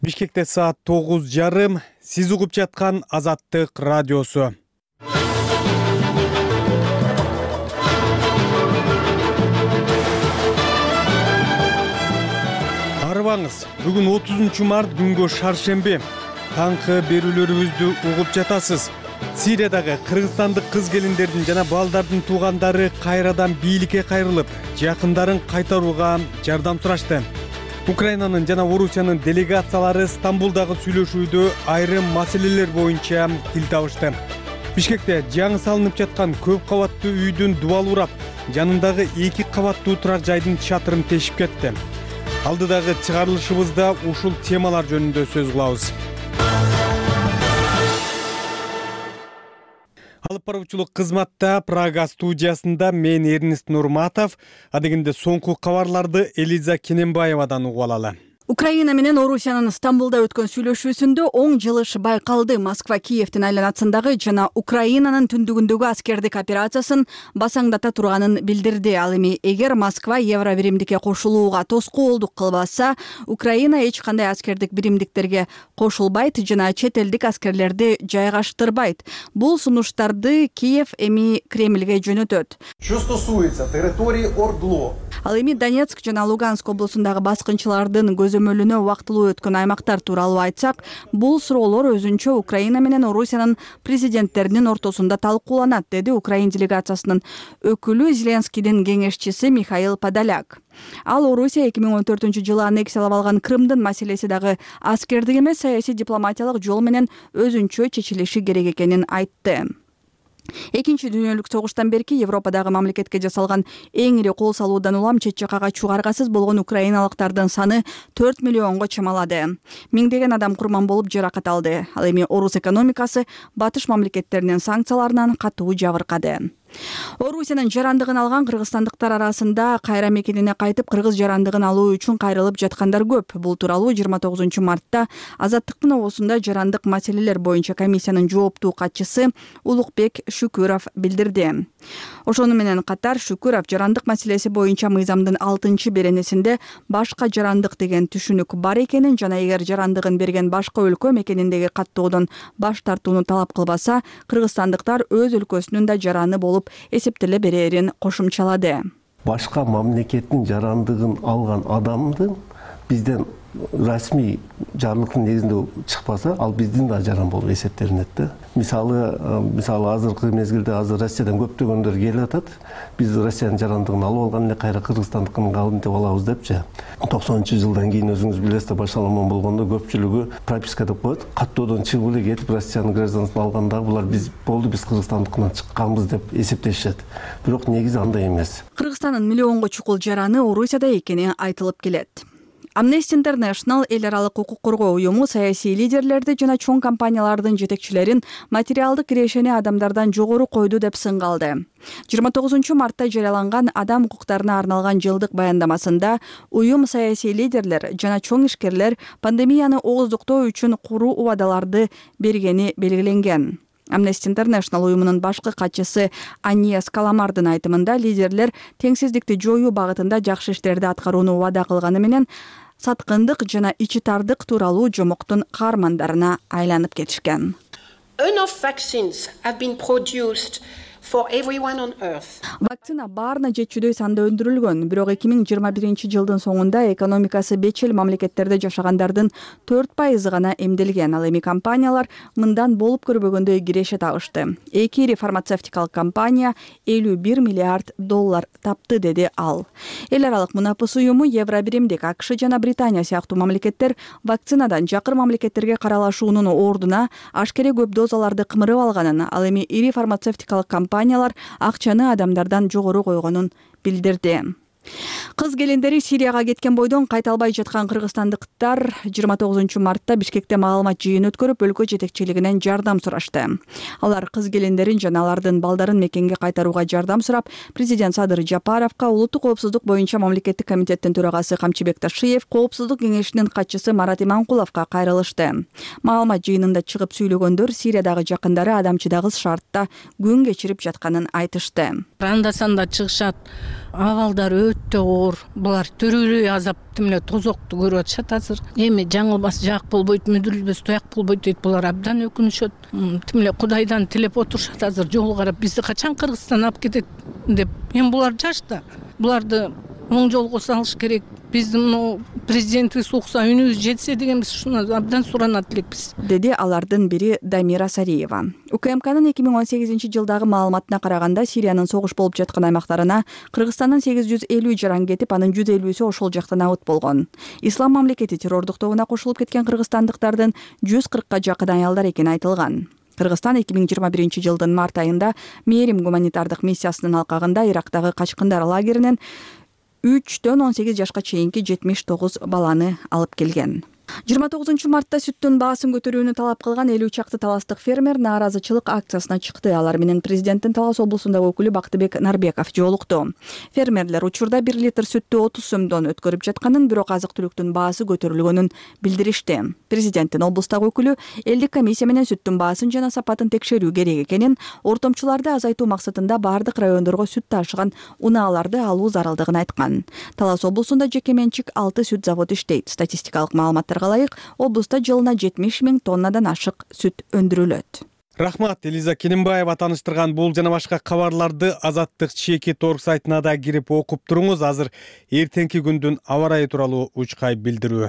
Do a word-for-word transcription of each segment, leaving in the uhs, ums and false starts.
Бишкекте саат тогуз жарым. Сиз угуп жаткан Азаттык радиосу. Арыбаңыз, бүгүн отузунчу март күнгө шаршемби. Таңкы берүүлөрүбүздү угуп жатасыз. Сириядагы кыргызстандык кыз келиндердин жана балдардын туугандары кайрадан бийликке кайрылып, жакындарын кайтарууга жардам сурашты. Украинанын жана Орусиянын делегациялары Стамбулдагы сүйлөшүүдө айрым маселелер боюнча тил табышты. Бишкекте жаңы салынып жаткан көп кабаттуу үйдүн дубалы урап, жанындагы эки кабаттуу турак жайдын чатырын тешип кетти. Алдыдагы чыгарылышыбызда ушул темалар жөнүндө сөз кылабыз. Алып баруучулук кызматта Прага студиясында мен Эрнест Нурматов, адегенде соңку кабарларды Элиза Кененбаевадан угуп алалы. Украина менен Орусиянын Стамбулда өткөн сүйлөшүүсүндө оң жылыш байкалды. Москва Киевдин айланасындагы жана Украинанын түндүгүндөгү аскердик операциясын басаңдата турганын билдирди. Ал эми эгер Москва Евро биримдикке кошулууга тоскоолдук кылбаса, Украина эч кандай аскердик биримдиктерге кошулбайт жана чет элдик аскерлерди жайгаштырбайт. Бул сунуштарды Киев эми Кремльге жөнөтөт. Что стосуется территории Ордло. Ал эми Донецк жана Луганск облусундагы баскынчылардын көзөмөлүнө убактылуу өткөн аймактар тууралуу айтсак, бул суроолор өзүнчө Украина менен Орусиянын президенттеринин ортосунда талкууланат, деди Украин делегациясынын өкүлү Зеленскийдин кеңешчиси Михаил Подоляк. Ал Орусия эки миң он төртүнчү жылы аннексиялап алган Крымдын маселеси дагы аскердик эмес, саясий дипломатиялык жол менен өзүнчө чечилиши керек экенин айтты. Экинчи дүйнөлүк согуштан берки Европадагы мамлекетке жасалган эң ири кол салуудан улам чет жакка качууга аргасыз болгон украиналыктардын саны төрт миллионго чамалады. Миңдеген адам курман болуп жаракат алды. Ал эми орус экономикасы батыш мамлекеттеринин санкцияларынан катуу жабыркады. Орусиянын жарандыгын алган кыргызстандыктар арасында кайра мекенине кайтып кыргыз жарандыгын алуу үчүн кайрылып жаткандар көп. Бул тууралуу жыйырма тогузунчу мартта Азаттыктын обосунда жарандык маселелер боюнча комиссиянын жооптуу катчысы Улукбек Шүкүров билдирди. Ошону менен катар Шүкүров жарандык маселеси боюнча мыйзамдын алтынчы беренесинде башка жарандык деген түшүнүк бар экенин жана эгер жарандыгын берген башка өлкө мекениндеги каттоодон баш тартууну талап кылбаса, кыргызстандыктар өз өлкөсүнүн да жараны болуп эсептеле берерин кошумчалады. Башка мамлекеттин жарандыгын алган адамдын бизден расмий жарлыктын негизинде чыкпаса, ал биздин да жаран болуп эсептелинет да. Мисалы, мисалы азыркы мезгилде азыр Россиядан көптөгөндөр келип атат. Биз Россиянын жарандыгын алып алган эле кайра кыргызстандыкын калдым деп алабыз депчи. токсонунчу жылдан кийин өзүңүз билесиз, башаламан болгондо көпчүлүгү прописка деп коет. Каттоодон чыгып эле кетип Россиянын гражданствын алганда булар биз болду, биз кыргызстандыкынан чыкканбыз деп эсептешет. Бирок негизи андай эмес. Кыргызстандын миллионго чукул жараны Орусияда экени айтылып келет. Amnesty International эл аралык укук коргоо уюму саясий лидерлерди жана чоң компаниялардын жетекчилерин материалдык ирешени адамдардан жогору койду деп сынгалды. жыйырма тогузунчу мартта жарыяланган адам укуктарына арналган жылдык баяндамасында уюм саясий лидерлер жана чоң ишкерлер пандемияны ооздуктоо үчүн куру убадаларды бергени белгиленген. Amnesty International уюмунун башкы катчысы Аньес Каламардын айтымында лидерлер теңсиздикти жоюу багытында жакшы иштерди аткарууну убада кылганы менен саткындык жана ичи тардык тууралуу жомоктун каармандарына айланып кетишкен. Enough vaccines have been produced for everyone on earth. Вакцина баарына жетчүдөй санда өндүрүлгөн, бирок эки миң жыйырма биринчи жылдын соңунда экономикасы бечил мамлекеттерде жашагандардын төрт пайызы гана эмделген. Ал эми компаниялар мындан болуп көрбөгөндөй киреше табышты. Эки ири фармацевтикалык компания элүү бир миллиард доллар тапты, деди ал. Эл аралык мунапыс уюму Евро биримдик, АКШ жана Британия сыяктуу мамлекеттер вакцинадан жакыр мамлекеттерге каралашуунун ордуна ашкере көп дозаларды кымырып алганын, ал эми ири фармацевтикалык компания компаниялар акчаны адамдардан жогору койгонун билдирди. Кыз келиндери Сирияга кеткен бойдон кайта албай жаткан кыргызстандыктар жыйырма тогузунчу мартта Бишкекте маалымат жыйын өткөрүп, өлкө жетекчилигинен жардам сурашты. Алар кыз келиндерин жана алардын балдарын мекенге кайтарууга жардам сурап, президент Садыр Жапаровго, улуттук коопсуздук боюнча мамлекеттик комитеттин төрагасы Камчыбек Ташиев, коопсуздук кеңешинин катчысы Марат Иманкуловго кайрылышты. Маалымат жыйынында чыгып сүйлөгөндөр Сириядагы жакындары адамчыдагы шартта күн кечирип жатканын айтышты. Анда санда чыгышат. абалдар өтө оор. Булар төрөлүү азап тимле тозокту көрүп атышат азыр. Эми жаңылбас жак болбойт, мүдүрүлбөс тояк болбойт дейт. Булар абдан өкүнүшөт. Тимле Кудайдан тилеп отурушат азыр. Жолу карап бизди качан Кыргызстан алып кетет деп. Эми булар жашта. Буларды оң жолго салыш керек. Биздин президентибиз укса, үнүбүз жетсе деген биз ушуну абдан суранат элекпиз, деди алардын бири Дамира Сариева. УКМКнын эки миң он сегизинчи жылдагы маалыматына караганда Сириянын согуш болуп жаткан аймактарына Кыргызстандын сегиз жүз элүү жаран кетип, анын жүз элүүсү ошол жактан абыт болгон. Ислам мамлекети террордук тобуна кошулуп кеткен кыргызстандыктардын жүз кыркка жакын аялдар экени айтылган. Кыргызстан эки миң жыйырма биринчи жылдын март айында Мээрим гуманитардык миссиясынын алкагында Ирактагы качкындар лагеринен үчтөн он сегиз жашка чейинки жетимиш тогуз баланы алып келген. жыйырма тогузунчу мартта сүттүн баасын көтөрүүнү талап кылган элүү чакты таластык фермер нааразычылык акциясына чыкты. Алар менен президенттин Талас облусундагы өкүлү Бактыбек Нарбеков жолукту. Фермерлер учурда бир литр сүттү отуз сомдон өткөрүп жатканын, бирок азык түлүктүн баасы көтөрүлгөнүн билдиришти. Президенттин облустагы өкүлү элдик комиссия менен сүттүн баасын жана сапатын текшерүү керек экенин, ортомчуларды азайтуу максатында бардык райондорго сүт ташыган унааларды алуу зарылдыгын айткан. Талас облусунда жеке менчик алты сүт заводу иштейт. Статистикалык маалыматтарга ылайык, облуста жылына жетимиш миң тоннадан ашык сүт өндүрүлөт. Рахмат, Элиза Кененбаева тааныштырган бул жана башка кабарларды Азаттык чеки торг сайтына да кирип окуп туруңуз. Азыр эртеңки күндүн аба ырайы тууралуу учкай билдирүү.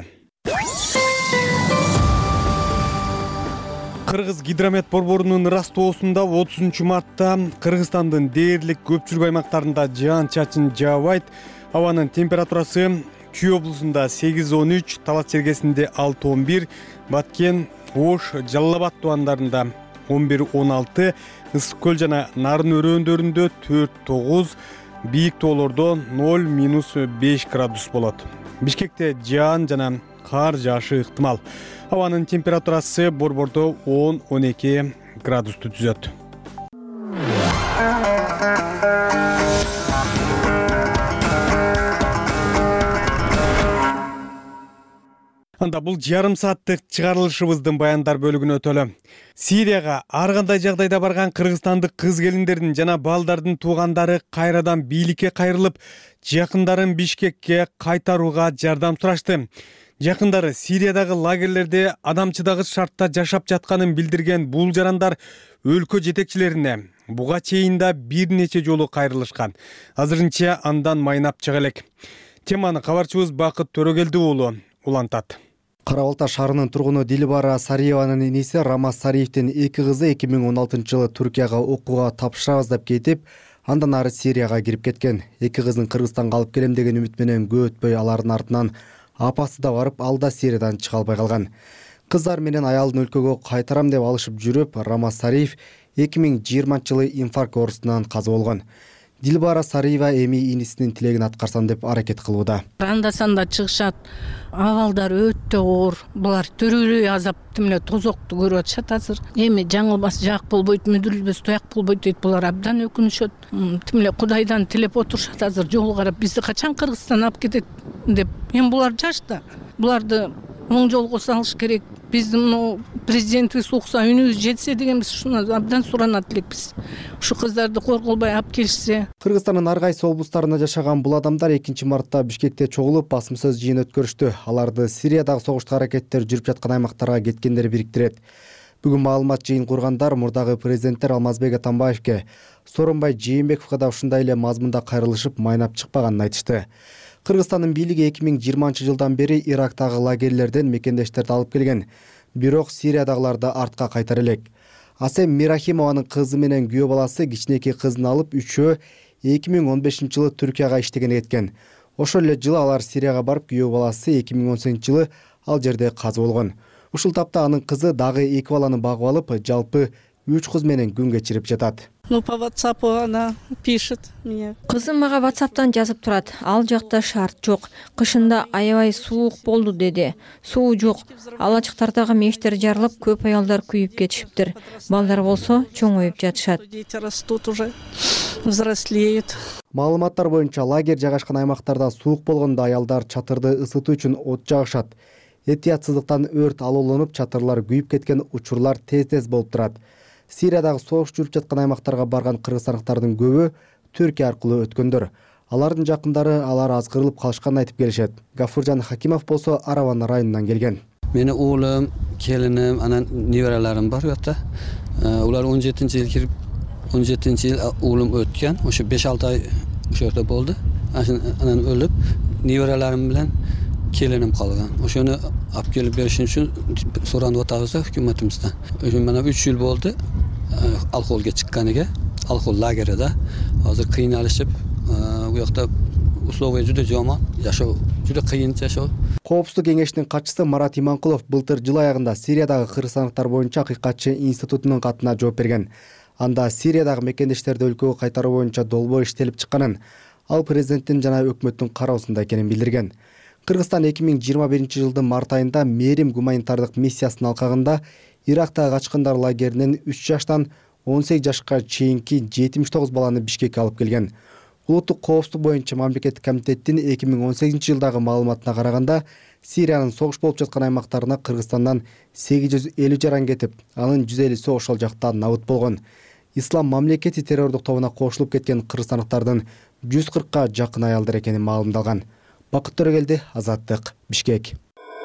Кыргыз гидромет борборунун ырастоосунда отузунчу мартта Кыргызстандын дээрлик көпчүлүк аймактарында жаан-чачын жаабайт. Абанын температурасы Чүй облусунда сегиз он үч, Талас чергесинде алты он бир, Баткен, Ош, Жалал Абад тубандарында он бир он алты, Ысык көл жана Нарын өрөөндөрүндө төрт тогуз, бийик тоолордо ноль минус беш градус болот. Бишкекте жаан жана кар жаашы ыктымал. Абанын температурасы борбордо он он эки градусту түзөт. Анда бул жарым сааттык чыгарылышыбыздын баяндар бөлүгүнө өтөлү. Сирияга ар кандай жагдайда барган кыргызстандык кыз келиндердин жана балдардын туугандары кайрадан бийликке кайрылып, жакындарын Бишкекке кайтарууга жардам сурашты. Жакындары Сириядагы лагерлерде адамчыдагыс шартта жашап жатканын билдирген бул жарандар өлкө жетекчилерине буга чейин да бир нече жолу кайрылышкан. Азырынча андан майнап чыга элек. Теманы кабарчыбыз Бакыт Төрөгелди уулу улантат. Кара Балта шаарынын тургуну Дилбара Сариеванын иниси Рамаз Сариевдин эки кызы эки миң он алтынчы жылы Түркияга окууга тапшырабыз деп кетип, андан ары Сирияга кирип кеткен. Эки кызын Кыргызстанга алып келем деген үмүт менен көп өтпөй алардын артынан апасы да барып, ал да Сириядан чыга албай калган. Кыздар менен аялдын өлкөгө кайтарам деп алышып жүрүп, Рамаз Сариев эки миң жыйырманчы жылы инфаркт оорусунан каза болгон. Дилбара Сариева эми инисинин тилегин аткарсам деп аракет кылууда. Анда санда чыгышат. Абалдар өтө оор. Булар төрөлүү азап тимле тозокту көрүп атышат азыр. Эми жаңылбас жак болбойт, мүдүрүлбөс тояк болбойт дейт. Булар абдан өкүнүшөт. Тимле Кудайдан тилеп отурушат азыр. Жолу карап бизди качан Кыргызстан алып кетет деп. Эми булар жашта. Буларды оң жолго салыш керек. Биздин президентибиз укса, үнүбүз жетсе деген биз ушуну абдан суранат элекпиз. Ушу кыздарды корголбой алып келишсе. Кыргызстандын ар кайсы облустарында жашаган бул адамдар экинчи мартта Бишкекте чогулуп басым сөз жыйын өткөрүштү. Аларды Сириядагы согуштук аракеттер жүрүп жаткан аймактарга кеткендер бириктирет. Бүгүн маалымат жыйын кургандар мурдагы президенттер Алмазбек Атамбаевке, Сооронбай Жээнбековго да ушундай эле мазмунда кайрылышып майнап чыкпаганын айтышты. Кыргызстандын бийлиги эки миң жыйырманчы жылдан бери Ирактагы лагерлерден мекендештерди алып келген, бирок Сириядагыларды артка кайтара элек. Асем Мирахимованын кызы менен күйөө баласы кичинекей кызын алып үчөө эки миң он бешинчи жылы Түркияга иштеген кеткен. Ошол эле жылы алар Сирияга барып, күйөө баласы эки миң он сегизинчи жылы ал жерде каза болгон. Ушул тапта анын кызы дагы эки баланы багып алып, жалпы үч кыз менен күн кечирип жатат. Ну, по ватсапу она пишет мне. Кызым мага ватсаптан жазып турат. Ал жакта шарт жок. Кышында аябай суук болду деди. Суу жок. Ал ачыктардагы мештер жарылып, көп аялдар күйүп кетишиптир. Балдар болсо чоңоюп жатышат. Дети растут уже, взрослеют. Маалыматтар боюнча лагерь жайгашкан аймактарда суук болгондо аялдар чатырды ысытуу үчүн от жагышат. Этиятсыздыктан өрт алоолонуп, чатырлар күйүп кеткен учурлар тез-тез болуп турат. Сириядагы согуш жүрүп жаткан аймактарга барган кыргызстандыктардын көбү Түркия аркылуу өткөндөр. Алардын жакындары алар аз кырылып калышканын айтып келишет. Гафуржан Хакимов болсо Араван районунан келген. Meni oğlum, kelinim, anan nevaralarim bor bu yerda. Ular o'n yettinchi yil kirib, o'n yettinchi yil o'g'lim o'tgan. O'sha besh olti oy o'sha yerda bo'ldi. Anan o'lib, nevaralarim bilan kelinim qolgan. O'shani olib kelib berishing uchun so'randi o'tamiz hukumatimizdan. O'sha mana uch yil bo'ldi alkolga chiqqaniga, alkol lagerida. Hozir qiynalishib, bu yoqda условия juda yomon, yashaw juda qiyin yashaw. Коопсуздук кеңешинин катчысы Марат Иманкулов былтыр жыл аягында Сириядагы кыргызстандыктар боюнча акыйкатчы институтунун катына жооп берген. Анда Сириядагы мекендештерди өлкөгө кайтаруу боюнча долбоор иштелип чыкканын, ал президенттин жана өкмөттүн кароосунда экенин билдирген. Кыргызстан эки миң жыйырма биринчи жылдын март айында Мерим гуманитардык миссиясынын алкагында Ирактагы качкындар лагеринен үч жаштан он сегиз жашка чейинки жетимиш тогуз баланы Бишкекке алып келген. Улуттук коопсуздук боюнча мамлекеттик комитеттин эки миң он сегизинчи жылдагы маалыматына караганда, Сириянын согуш болуп жаткан аймактарына Кыргызстандан сегиз жүз элүү жаран кетип, анын жүз элүүсү ошол жакта набыт болгон. Ислам мамлекети террордук тобуна кошулуп кеткен кыргызстандыктардын жүз кыркка жакын аялдар экени маалымдалган. Бакыт Төрөгелди, Азаттык, Бишкек.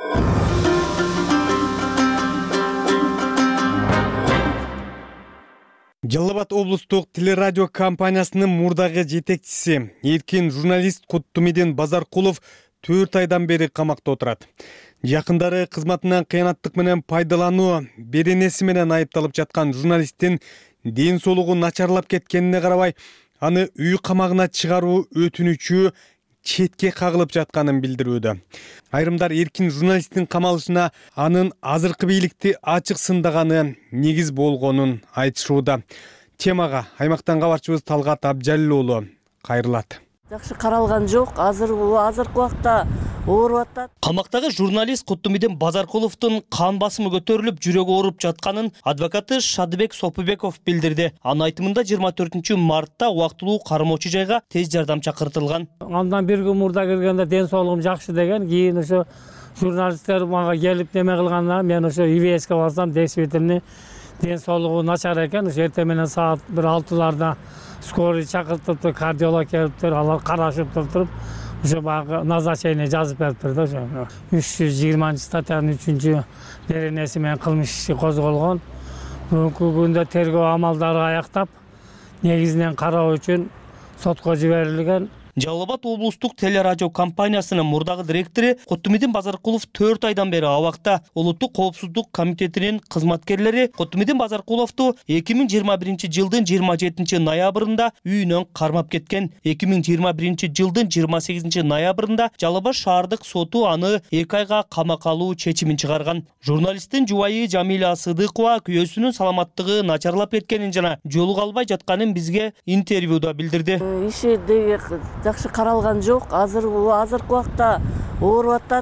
Жалал Абад облустук телерадио компаниясынын мурдагы жетекчиси, эркин журналист Куттумидин Базаркулов төрт айдан бери камакта отурат. Жакындары кызматынан кыянаттык менен пайдалануу беренеси менен айыпталып жаткан журналисттин ден соолугу начарлап кеткенине карабай, аны үй камагына чыгаруу өтүнүчү четке кагылып жатканын билдирүүдө. Айрымдар эркин журналисттин камалышына анын азыркы бийликти ачык сындаганы негиз болгонун айтышууда. Темага аймактан кабарчыбыз Талгат Абжалил уулу кайрылат. Жакшы каралган жок. Азыр азыркы убакта ооруп атат. Камактагы журналист Куттумидин Базаркуловдун кан басымы көтөрүлүп, жүрөгү ооруп жатканын адвокаты Шадыбек Сопубеков билдирди. Анын айтымында жыйырма төртүнчү мартта убактылуу кармоочу жайга тез жардам чакыртылган. Андан бир күн мурда келгенде ден соолугум жакшы деген, кийин ошо журналисттер мага келип неме кылганда мен ошо И В С'ке барсам, действительно ден соолугу начар экен. Ошо эртең менен саат бир алтыларда скорый чакыртыптыр, кардиолог келиптир, алар карашып туруп, ошо баягы назначение жазып бериптир да. Ошо үч жүз жыйырманчы статьянын үчүнчү беренеси менен кылмыш иши козголгон. Бүгүнкү күндө тергөө амалдары аяктап, негизинен кароо үчүн сотко жиберилген. Жалал Абад облустук телерадио компаниясынын мурдагы директору Куттумидин Базаркулов төрт айдан бери абакта. Улуттук коопсуздук комитетинин кызматкерлери Куттумидин Базаркуловду эки миң жыйырма биринчи жылдын жыйырма жетинчи ноябрында үйүнөн кармап кеткен. эки миң жыйырма биринчи жылдын жыйырма сегизинчи ноябрында Жалал Абад шаардык соту аны эки айга камакка алуу чечимин чыгарган. Журналисттин жубайы Жамиля Сыдыкова күйөөсүнүн саламаттыгы начарлап кеткенин жана жолуга албай жатканын бизге интервьюда билдирди. Иши жакшы каралган жок. Азыр азыркы убакта ооруп атат.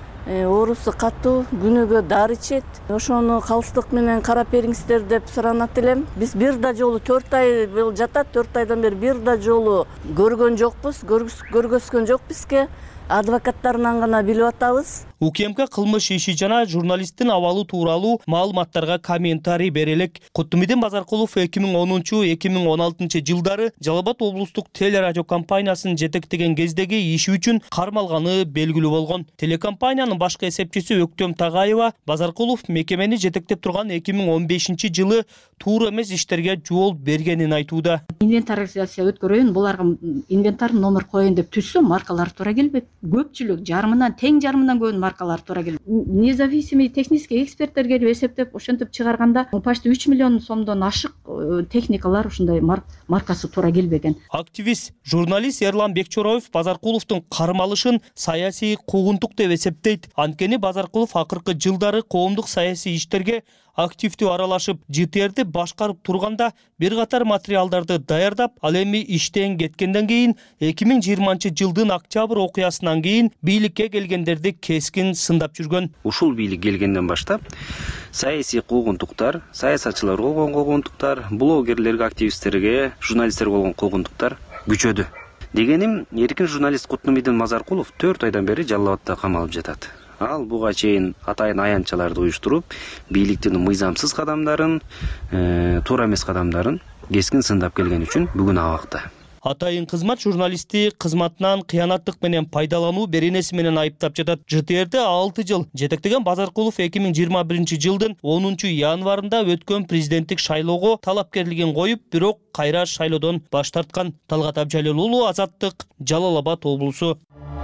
Оорусу катуу, күнүгө дары ичет. Ошону калыстык менен карап бериңиздер деп суранат элем. Биз бир да жолу төрт ай жатат, төрт айдан бери бир да жолу көргөн жокпуз, көргөзгөн жок бизге. Адвокаттарынан гана билип атабыз. УКМК кылмыш иши жана журналисттин абалы тууралуу маалыматтарга комментарий берелик. Куттумидин Базаркулов эки миң онунчу эки миң он алтынчы жылдары Жалал Абад облустук телерадио компаниясын жетектеген кездеги иши үчүн кармалганы белгилүү болгон. Телекомпаниянын башкы эсепчиси Өктөм Тагаева Базаркулов мекемени жетектеп турган эки миң он бешинчи жылы туура эмес иштерге жол бергенин айтууда. Инвентаризация өткөрөйүн, буларга инвентар номер коеюн деп түзсөм, маркалар туура келбейт. Көпчүлүк жарымынан, тең жарымынан көп маркалар туура келбейт. Независимый технический эксперттер келип эсептеп, ошентип чыгарганда почти үч миллион сомдон ашык техникалар ушундай маркасы туура келбеген. Активист, журналист Эрлан Бекчороев Базаркуловдун кармалышын саясий куугунтук деп эсептейт. Анткени Базаркулов акыркы жылдары коомдук саясий иштерге активдүү аралашып, Ж Т Р'ди башкарып турганда бир катар материалдарды даярдап, ал эми иштен кеткенден кийин эки миң жыйырманчы жылдын октябрь окуясынан кийин бийликке келгендерди кескин сындап жүргөн. Ушул бийлик келгенден баштап саясий куугунтуктар, саясатчыларга болгон куугунтуктар, блогерлерге, активисттерге, журналисттерге болгон куугунтуктар күчөдү. Дегеним, эркин журналист Куттумидин Базаркулов төрт айдан бери Жалал Абадта камалып жатат. Ал буга чейин атайын аянтчаларды уюштуруп, бийликтин мыйзамсыз кадамдарын, туура эмес кадамдарын кескин сындап келген үчүн бүгүн абакта. Атайын кызмат журналисти кызматынан кыянаттык менен пайдалануу беренеси менен айыптап жатат. Ж Т Р'де алты жыл жетектеген Базаркулов эки миң жыйырма биринчи жылдын онунчу январында өткөн президенттик шайлоого талапкерлигин коюп, бирок кайра шайлоодон баш тарткан. Талгат Абжалил уулу, Азаттык, Жалал Абад облусу.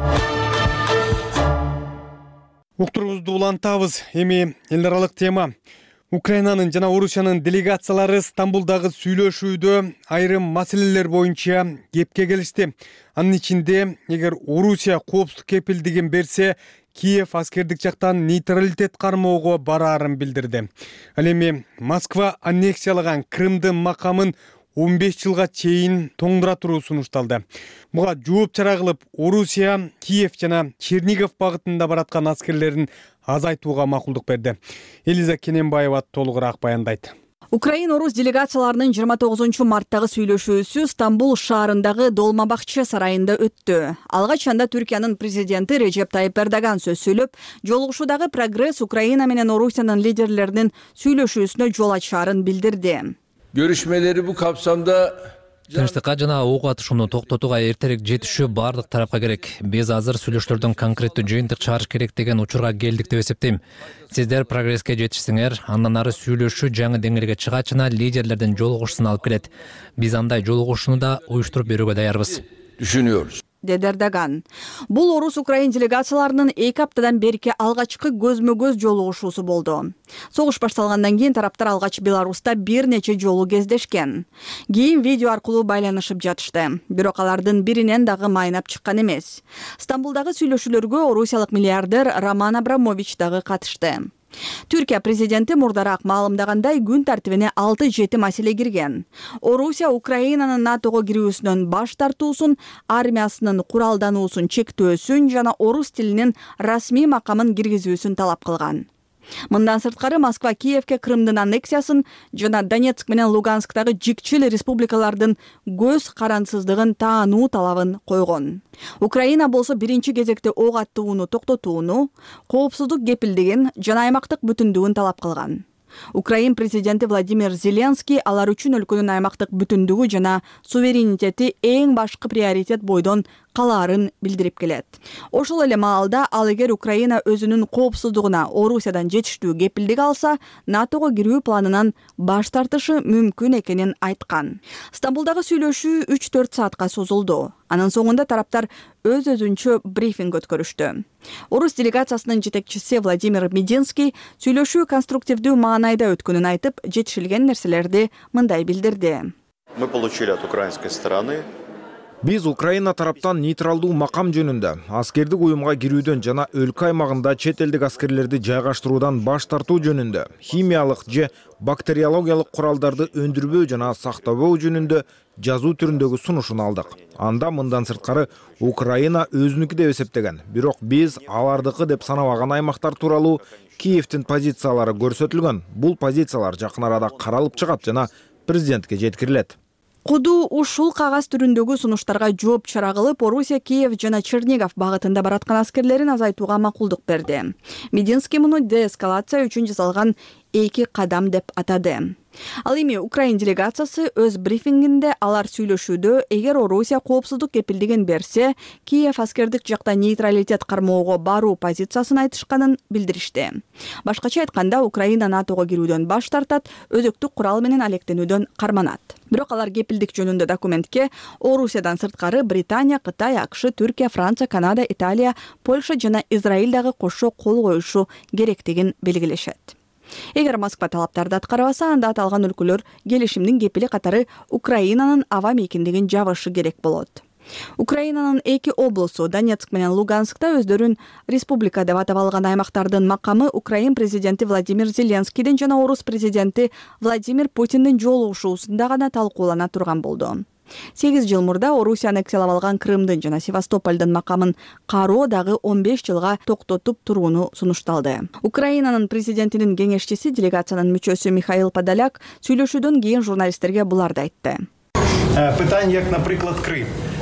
Уктуруубузду улантабыз. Эми эл аралык тема. Украинанын жана Орусиянын делегациялары Стамбулдагы сүйлөшүүдө айрым маселелер боюнча кепке келишти. Анын ичинде, эгер Орусия коопсуздук кепилдигин берсе, Киев аскердик жактан нейтралитет кармоого бараарын билдирди. Ал эми Москва аннексиялаган Крымдын макамын он беш жылга чейин тоңдура туруу сунушталды. Буга жооп чара кылып, Орусия Киев жана Чернигов багытында бараткан аскерлерин азайтууга макулдук берди. Элиза Кененбаева толугураак баяндайт. Украин-Орус делегацияларынын жыйырма тогузунчу марттагы сүйлөшүүсү Стамбул шаарындагы Долмабакчы сарайында өттү. Алгач анда Түркиянын президенти Режеп Тайып Эрдоган сөз сүйлөп, жолугушуудагы прогресс Украина менен Орусиянын лидерлеринин сүйлөшүүсүнө жол ачаарын билдирди. Görüşmeleri bu kapsamda Тынчтыкка жана ок атышууну токтотууга эртерээк жетишүү бардык тарапка керек. Биз азыр сүйлөшүүлөрдөн конкреттүү жыйынтык чыгарыш керек деген учурга келдик деп эсептейм. Сиздер прогресске жетишсеңер, андан ары сүйлөшүү жаңы деңгээлге чыгат жана лидерлердин жолугушуусун алып келет. Биз андай жолугушууну да уюштуруп берүүгө даярбыз. Düşünüyoruz. Деди Эрдоган. Бул Орус-Украин делегацияларынын эки аптадан берки алгачкы көзмө-көз жолугушуусу болду. Согуш башталгандан кийин тараптар алгач Беларуста бир нече жолу кездешкен. Кийин видео аркылуу байланышып жатышты. Бирок алардын биринен дагы майнап чыккан эмес. Стамбулдагы сүйлөшүүлөргө орусиялык миллиардер Роман Абрамович дагы катышты. Түркия президенти мурдараак маалымдагандай күн тартибине алты жети маселе кирген. Орусия Украинанын НАТОго кирүүсүнөн баш тартуусун, армиясынын куралдануусун чектөөсүн жана орус тилинин расмий макамын киргизүүсүн талап кылган. Мындан сырткары Москва Киевке Крымдын аннексиясын жана Донецк менен Луганскдагы жикчил республикалардын көз карансыздыгын таануу талабын койгон. Украина болсо биринчи кезекте ок аттууну токтотууну, коопсуздук кепилдигин жана аймактык бүтүндүгүн талап кылган. Украин президенти Владимир Зеленский алар үчүн өлкөнүн аймактык бүтүндүгү жана суверенитети эң башкы приоритет бойдон калаарын билдирип келет. Ошол эле маалда ал эгер Украина өзүнүн коопсуздугуна Орусиядан жетиштүү кепилдик алса, НАТОго кирүү планынан баш тартышы мүмкүн экенин айткан. Стамбулдагы сүйлөшүү үч төрт саатка созулду. Анын соңунда тараптар өз өзүнчө брифинг өткөрүштү. Орус делегациясынын жетекчиси Владимир Мединский сүйлөшүү конструктивдүү маанайда өткөнүн айтып, жетишилген нерселерди мындай билдирди. Мы получили от украинской стороны Биз Украина тараптан нейтралдуу макам жөнүндө аскердик уюмга кирүүдөн жана өлкө аймагында чет элдик аскерлерди жайгаштыруудан баш тартуу жөнүндө, химиялык же бактериологиялык куралдарды өндүрбөө жана сактабоо жөнүндө жазуу түрүндөгү сунушун алдык. Анда мындан сырткары Украина өзүнүкү деп эсептеген, бирок биз алардыкы деп санабаган аймактар тууралуу Киевдин позициялары көрсөтүлгөн. Бул позициялар жакын арада каралып чыгат жана президентке жеткирилет. Куду ушул кагаз түрүндөгү сунуштарга жооп чара кылып, Орусия Киев жана Чернигов багытында бараткан аскерлерин азайтууга макулдук берди. Мединский муну деэскалация үчүн жасалган эки кадам деп атады. Ал эми Украин делегациясы өз брифингинде алар сүйлөшүүдө эгер Орусия коопсуздук кепилдигин берсе, Киев аскердик жакта нейтралитет кармоого баруу позициясын айтышканын билдиришти. Башкача айтканда, Украина НАТОго кирүүдөн баш тартат, өзөктүк курал менен алектенүүдөн карманат. Бирок алар кепилдик жөнүндө документке Орусиядан сырткары Британия, Кытай, АКШ, Түркия, Франция, Канада, Италия, Польша жана Израиль дагы кошо кол коюшу керектигин белгилешет. Эгер Москва талаптарды аткарбаса, анда аталган өлкөлөр келишимдин кепили катары Украинанын аба мейкиндигин жабышы керек болот. Украинанын эки облусу Донецк менен Луганскта өздөрүн республика деп атап алган аймактардын макамы Украин президенти Владимир Зеленскийдин жана Орус президенти Владимир Путиндин жолугушуусунда гана талкуулана турган болду. сегиз жыл мурда Орусия аннексиялап алган Крымдын жана Севастополдун макамын кароо дагы он беш жылга токтотуп турууну сунушталды. Украинанын президентинин кеңешчиси, делегациянын мүчөсү Михаил Подоляк сүйлөшүүдөн кийин журналисттерге буларды айтты. Питання, як, наприклад, Крим.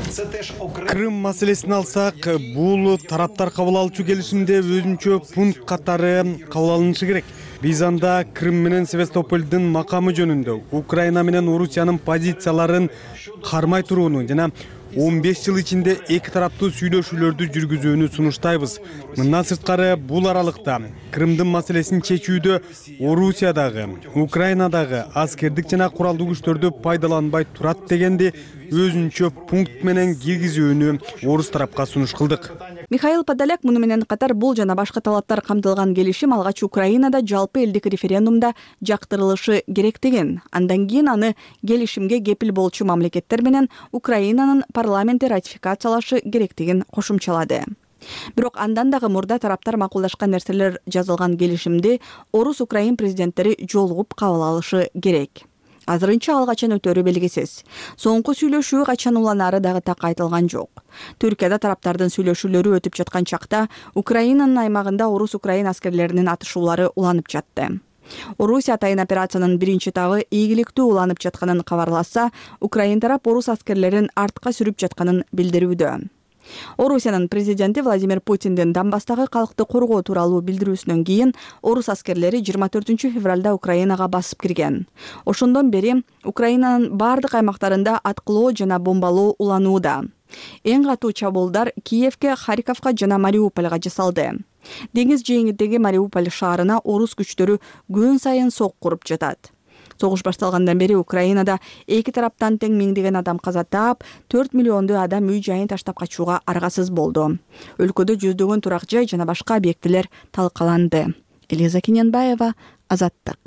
Крым маселесин алсак, бул тараптар кабыл алуучу келишимде өзүнчө пункт катары кабыл алынышы керек. Биз анда Крым менен Севастополдун макамы жөнүндө, Украина менен Орусиянын позицияларын кармай турууну жана он беш жыл ичинде эки тараптуу сүйлөшүүлөрдү жүргүзүүнү сунуштайбыз. Мындан сырткары бул аралыкта Крымдын маселесин чечүүдө Орусиядагы, Украинадагы аскердик жана куралдуу күчтөрдү пайдаланбай турат дегенди өзүнчө пункт менен киргизүүнү орус тарапка сунуш кылдык. Михаил Подоляк муну менен катар бул жана башка талаптар камтылган келишим алгач Украинада жалпы элдик референдумда жактырылышы керек деген. Андан кийин аны келишимге кепил болчу мамлекеттер менен Украинанын парламенти ратификациялашы керектигин кошумчалады. Бирок андан дагы мурда тараптар макулдашкан нерселер жазылган келишимди орус-украин президенттери жолугуп кабыл алышы керек. Азырынча ал качан өтөрү белгисиз. Соңку сүйлөшүү качан уланары дагы так айтылган жок. Түркияда тараптардын сүйлөшүүлөрү өтүп жаткан чакта Украинанын аймагында орус-украин аскерлеринин атышуулары уланып жатты. Орусия атайын операциянын биринчи этабы ийгиликтүү уланып жатканын кабарласа, Украин тарап орус аскерлерин артка сүрүп жатканын билдирүүдө. Орусиянын президенти Владимир Путиндин Донбасстагы калкты коргоо тууралуу билдирүүсүнөн кийин орус аскерлери жыйырма төртүнчү февралда Украинага басып кирген. Ошондон бери Украинанын бардык аймактарында аткылоо жана бомбалоо уланууда. Эң катуу чабуулдар Киевке, Харьковго жана Мариупольго жасалды. Деңиз жээгиндеги Мариуполь шаарына орус күчтөрү күн сайын сок куруп жатат. Согуш башталгандан бери Украинада эки тараптан тең миңдеген адам каза таап, төрт миллиондуу адам үй жайын таштап качууга аргасыз болду. Өлкөдө жүздөгөн турак жай жана башка объектилер талкаланды. Элиза Кененбаева, Азаттык.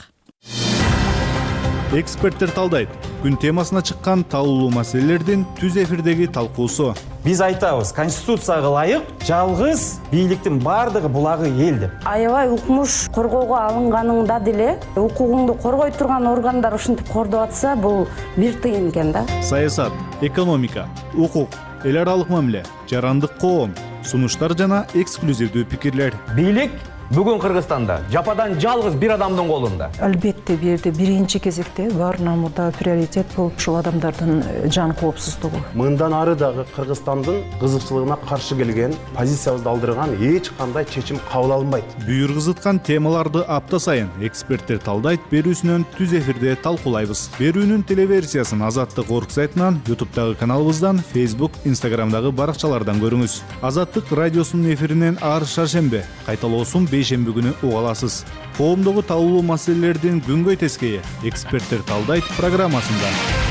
Эксперттер талдайт. Күн темасына чыккан талуулуу маселелердин түз эфирдеги талкуусу. Биз айтабыз, конституцияга ылайык жалгыз бийликтин бардыгы булагы эл деп. Аябай укмуш коргоого алынганыңда деле укугуңду коргой турган органдар ушинтип кордоп атса, бул бир тыйын экен да. Саясат, экономика, укук, эл аралык мамиле, жарандык коом, сунуштар жана эксклюзивдүү пикирлер. Бийлик бүгүн Кыргызстанда жападан жалгыз бир адамдын колунда. Албетте бул жерде биринчи кезекте баарынан мурда приоритет болуп ушул адамдардын жан коопсуздугу. Мындан ары дагы Кыргызстандын кызыкчылыгына каршы келген, позициябызды алдырган эч кандай чечим кабыл алынбайт. Бүйүр кызыткан темаларды апта сайын эксперттер талдайт берүүсүнөн түз эфирде талкуулайбыз. Берүүнүн телеверсиясын Азаттык орг сайтынан, YouTube'дагы каналыбыздан, Facebook, Instagram'дагы баракчалардан көрүңүз. Азаттык радиосунун эфиринен ар шаршембе, кайталоосун бейшемби күнү уга аласыз. Коомдогу талуулуу маселелердин күнгөй тескейи эксперттер талдайт программасында.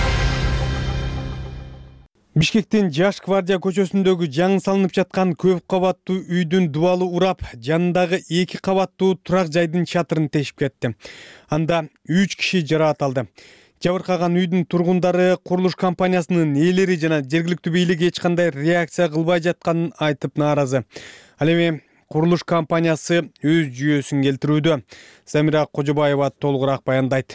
Бишкектин Жаш гвардия көчөсүндөгү жаңы салынып жаткан көп кабаттуу үйдүн дубалы урап, жанындагы эки кабаттуу турак жайдын чатырын тешип кетти. Анда үч киши жараат алды. Жабыркаган үйдүн тургундары курулуш компаниясынын ээлери жана жергиликтүү бийлик эч кандай реакция кылбай жатканын айтып нааразы. Ал эми курулуш компаниясы өз жүйөсүн келтирүүдө. Самира Кожобаева толугураак баяндайт.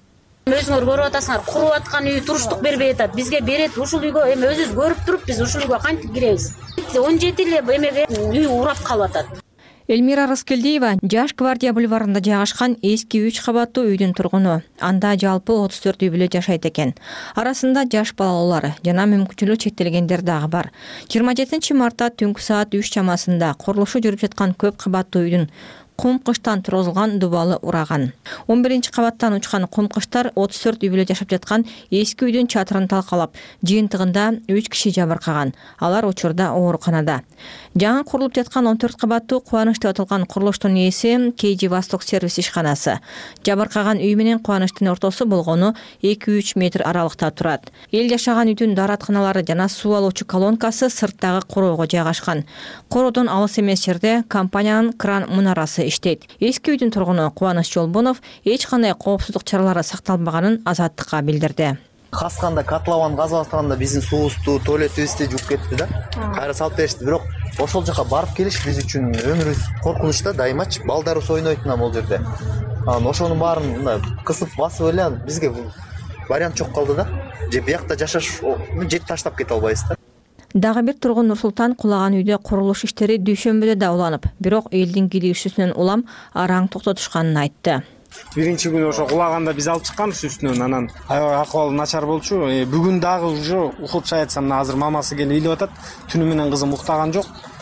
Өзүңөр көрүп атасыңар, куруп аткан үй туруштук бербей атат. Бизге берет, ушул үйгө эми өзүбүз көрүп туруп биз ушул үйгө кантип киребиз? он жети эле эмеге үй урап калып атат. Эльмира Раскелдиева Жаш гвардия бульварында жайгашкан эски үч кабаттуу үйдүн тургуну. Анда жалпы отуз төрт үй бүлө жашайт экен. Арасында жаш балалар жана мүмкүнчүлүгү чектелгендер дагы бар. жыйырма жетинчи мартта түнкү саат үч чамасында курулушу жүрүп жаткан көп кабаттуу үйдүн кум кыштан тургузулган дубалы ураган. он биринчи кабаттан учкан кум кыштар отуз төрт үй бүлө жашап жаткан эски үйдүн чатырын талкалап, жыйынтыгында үч киши жабыркаган. Алар учурда ооруканада. Жаңы курулуп жаткан он төрт кабаттуу Кубаныч деп аталган курулуштун ээси кей жи Восток сервис ишканасы. Жабыркаган үй менен Кубанычтын ортосу болгону эки үч метр аралыкта турат. Эл жашаган үйдүн дааратканалары жана суу алуучу колонкасы сырттагы короого жайгашкан. Короодон алыс эмес жерде компаниянын кран мунарасы иштейт. Эски үйдүн тургуну Кубаныч Жолбонов эч кандай коопсуздук чаралары сакталбаганын Азаттыкка билдирди. Касканда котлован газып атканда биздин суубузду, туалетибизди жууп кетти да. Кайра салып беришти, бирок ошол жака барып келиш биз үчүн өмүрүбүз коркунучта дайымачы. Балдарыбыз ойнойт мына бул жерде. Анан ошонун баарын мындай кысып басып эле бизге вариант жок калды да. Же биякта жашаш жерди таштап кете албайбыз да. Дагы бир тургун Нурсултан кулаган үйдө курулуш иштери дүйшөмбүдө да уланып, бирок элдин кийлигишүүсүнөн улам араң токтотушканын айтты. Биринчи күнү ошо кулаганда биз алып чыкканбыз үстүнөн, анан аябай акыбалы начар болчу. Бүгүн дагы уже укуп шаятсам, азыр мамасы келип илип атат. Түнү менен кызым уктаган жок.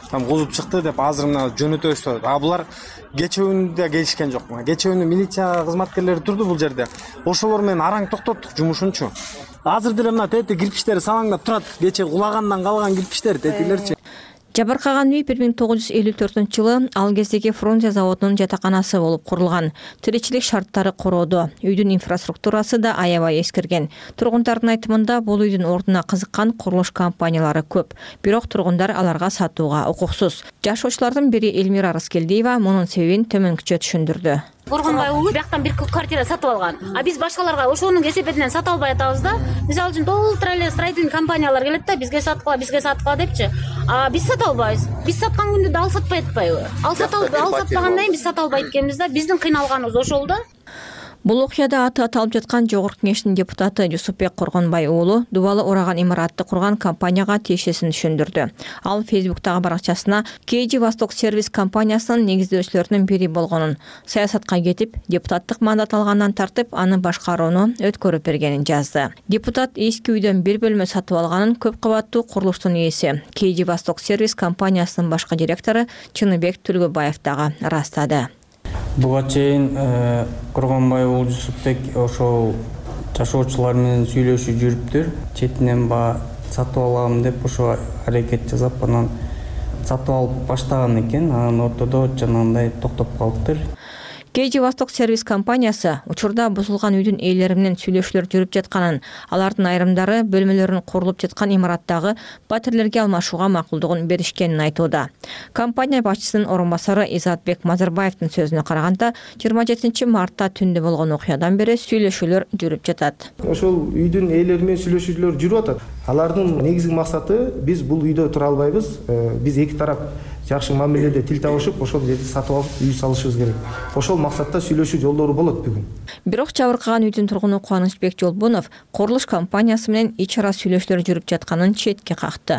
там кузуп чыкты деп азыр мына жөнөтөбүз деп атат. А булар кечөөнү да келишкен жок. Кечөөнү милиция кызматкерлери турду бул жерде. Ошолор менен араң токтоттук жумушунчу. Азыр деле мына тети кирпиштери салаңдап турат. Кече кулагандан калган кирпиштер тетилерчи. Жабыркаган үй бир миң тогуз жүз элүү төртүнчү жылы ал кездеги Фрунзе заводунун жатаканасы болуп курулган. Тиричилик шарттары корооду. Үйдүн инфраструктурасы да аябай эскирген. Тургундардын айтымында бул үйдүн ордуна кызыккан курулуш компаниялары көп. Бирок тургундар аларга сатууга укуксуз. Жашоочулардын бири Элмира Раскелдиева мунун себебин төмөнкүчө түшүндүрдү. Коргонбай уулу бияктан бир квартира сатып алган. А биз башкаларга ошонун кесепетинен сата албай атабыз да. Мисалы үчүн толтура эле строительный компаниялар келет да, бизге саткыла, бизге саткыла депчи. А биз сата албайбыз. Биз саткан күндө да ал сатпай атпайбы? Ал сата ал сатпагандан кийин биз сата албайт экенбиз да. Биздин кыйналганыбыз ошол да. Бул окуяда аты аталып жаткан Жогорку Кеңештин депутаты Жусупбек Коргонбай уулу дубалы ораган имаратты курган компанияга тиешесин түшүндүрдү. Ал Фейсбуктагы баракчасына кей джи Восток сервис компаниясынын негиздөөчүлөрүнүн бири болгонун, саясатка кетип, депутаттык мандат алгандан тартып, аны башкарууну өткөрүп бергенин жазды. Депутат эски үйдөн бир бөлмө сатып алганын көп кабаттуу курулуштун ээси, кей джи Восток сервис компаниясынын башкы директору Чыныбек Түлгөбаев дагы ырастады. Буга чейин Коргонбай уулу Жусупбек ошол жашоочулар менен сүйлөшүп жүрүптүр. Четинен ба сатып алам деп ошо аракет жасап, анан сатып алып баштаган экен. Анан ортодо жанагындай токтоп калыптыр. кей джи Восток сервис компаниясы учурда бузулган үйдүн ээлери менен сүйлөшүүлөр жүрүп жатканын, алардын айрымдары бөлмөлөрүн курулуп жаткан имараттагы батирлерге алмашууга макулдугун беришкенин айтууда. Компания башчысынын орун басары Изатбек Мазарбаевдин сөзүнө караганда, жыйырма жетинчи мартта түндө болгон окуядан бери сүйлөшүүлөр жүрүп жатат. Ошол үйдүн ээлери менен сүйлөшүүлөр жүрүп атат. Алардын негизги максаты биз бул үйдө тура албайбыз. Биз эки тарап жакшы мамиледе тил табышып, ошол жерди сатып алып үй салышыбыз керек. Ошол максатта сүйлөшүү жолдору болот бүгүн. Бирок жабыркаган үйдүн тургуну Кубанычбек Жолбунов курулуш компаниясы менен ич ара сүйлөшүүлөр жүрүп жатканын четке какты.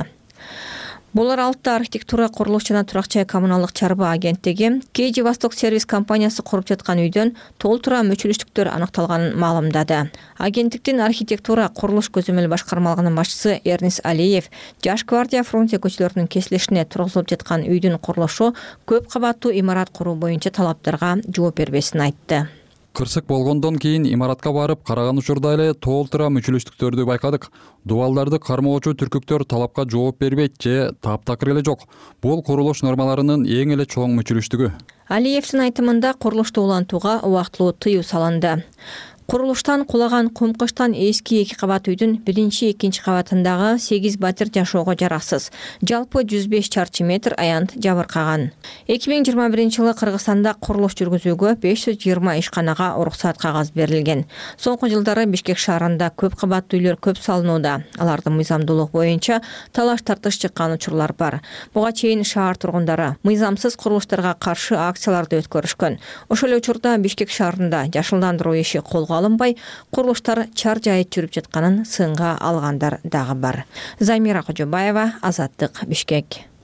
Булар алтта архитектура, курулуш жана турак жай коммуналдык чарба агенттиги кей джи Восток сервис компаниясы куруп жаткан үйдөн толтура мүчүлүштүктөр аныкталганын маалымдады. Агенттиктин архитектура, курулуш көзөмөл башкармалыгынын башчысы Эрнис Алиев Жаш гвардия Фрунзе көчөлөрүнүн кесилишине тургузулуп жаткан үйдүн курулушу көп кабаттуу имарат куруу боюнча талаптарга жооп бербесин айтты. Кырсык болгондон кийин имаратка барып караган учурда эле толтура мүчүлүштүктөрдү байкадык. Дубалдарды кармоочу түркүктөр талапка жооп бербейт же таптакыр эле жок. Бул курулуш нормаларынын эң эле чоң мүчүлүштүгү. Алиевдин айтымында курулушту улантууга убактылуу тыюу салынды. Курулуштан кулаган кумкычтан эски эки кабат үйдүн биринчи, экинчи кабатындагы сегиз батир жашоого жараксыз. Жалпы жүз беш чарчы метр аянт жабыркаган. эки миң жыйырма биринчи жылы Кыргызстанда курулуш жүргүзүүгө беш жүз жыйырма ишканага уруксат кагаз берилген. Соңку жылдары Бишкек шаарында көп кабаттуу үйлөр көп салынууда. Алардын мыйзамдуулук боюнча талаш тартыш чыккан учурлар бар. Буга чейин шаар тургундары мыйзамсыз курулуштарга каршы акцияларды өткөрүшкөн. Ошол эле учурда Бишкек шаарында жашылдандыруу иши колго алынбай, курулуштар чар жайыт жүрүп жатканын сынга алгандар дагы бар. Замира Кожобаева, Азаттык, Бишкек.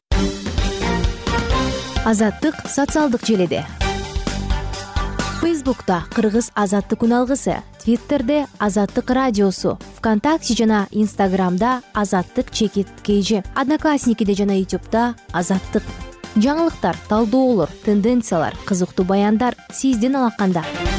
Азаттык социалдык желеде. Фейсбукта Кыргыз Азаттык күн алгысы, Твиттерде Азаттык радиосу, ВКонтакте жана Инстаграмда Азаттык чекит кейжи, Одноклассникиде жана Ютубта Азаттык. Жаңылыктар, талдоолор, тенденциялар, кызыктуу баяндар сиздин алаканда.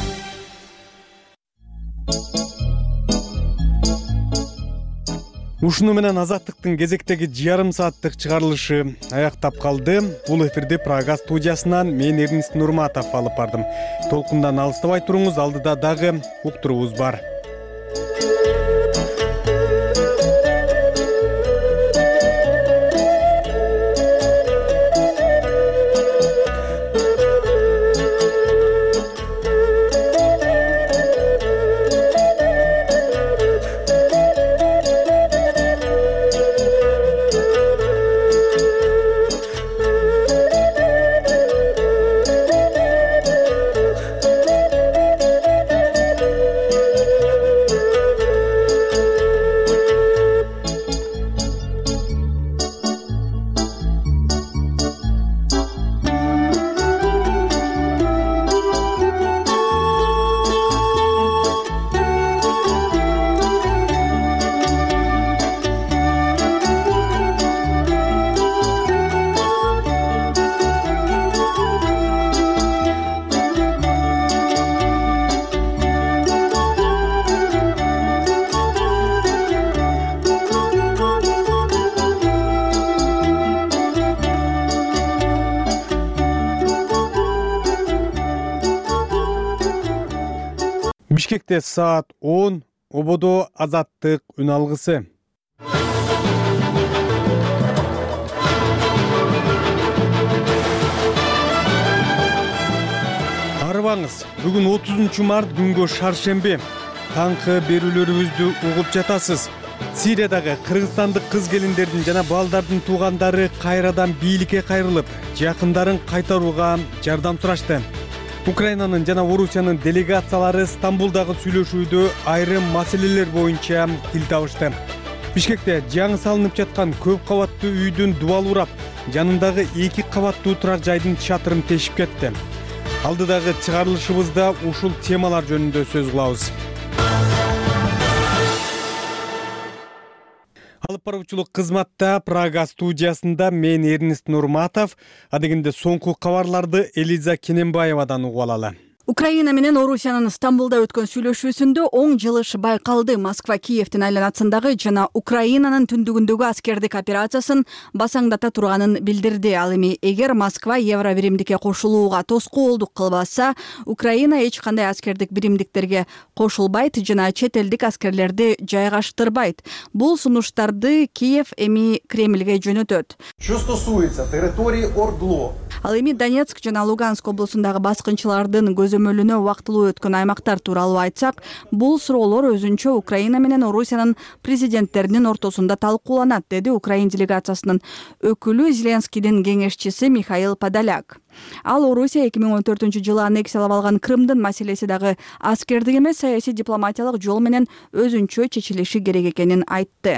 Ушуну менен Азаттыктын кезектеги жарым сааттык чыгарылышы аяктап калды. Бул эфирди Прага студиясынан мен Эрнис Нурматов алып бардым. Толкундан алыстабай туруңуз, алдыда дагы уктуруубуз бар. Бишкекте саат он, ободо Азаттык үн алгысы. Арыбаңыз, бүгүн отузунчу март күнгө шаршемби. Таңкы берүүлөрүбүздү угуп жатасыз. Сириядагы кыргызстандык кыз келиндердин жана балдардын туугандары кайрадан бийликке кайрылып, жакындарын кайтарууга жардам сурашты. Украинанын жана Орусиянын делегациялары Стамбулдагы сүйлөшүүдө айрым маселелер боюнча тил табышты. Бишкекте жаңы салынып жаткан көп кабаттуу үйдүн дубалы урап, жанындагы эки кабаттуу турак жайдын чатырын тешип кетти. Алдыдагы чыгарылышыбызда ушул темалар жөнүндө сөз кылабыз. Алып баруучулук кызматта Прага студиясында мен Эрнест Нурматов, адегенде соңку кабарларды Элиза Кененбаевадан угуп алалы. Украина менен Орусиянын Стамбулда өткөн сүйлөшүүсүндө оң жылыш байкалды. Москва Киевдин айланасындагы жана Украинанын түндүгүндөгү аскердик операциясын басаңдата турганын билдирди. Ал эми эгер Москва Евро биримдикке кошулууга тоскоолдук кылбаса, Украина эч кандай аскердик биримдиктерге кошулбайт жана чет элдик аскерлерди жайгаштырбайт. Бул сунуштарды Киев эми Кремльге жөнөтөт. Что стосуется территории Ордло. Ал эми Донецк жана Луганск облусундагы баскынчылардын көзөмөлүнө убактылуу өткөн аймактар тууралуу айтсак, бул суроолор өзүнчө Украина менен Орусиянын президенттеринин ортосунда талкууланат, деди Украин делегациясынын өкүлү Зеленскийдин кеңешчиси Михаил Подоляк. Ал Орусия эки миң он төртүнчү жылы аннексиялап алган Крымдын маселеси дагы аскердик эмес, саясий дипломатиялык жол менен өзүнчө чечилиши керек экенин айтты.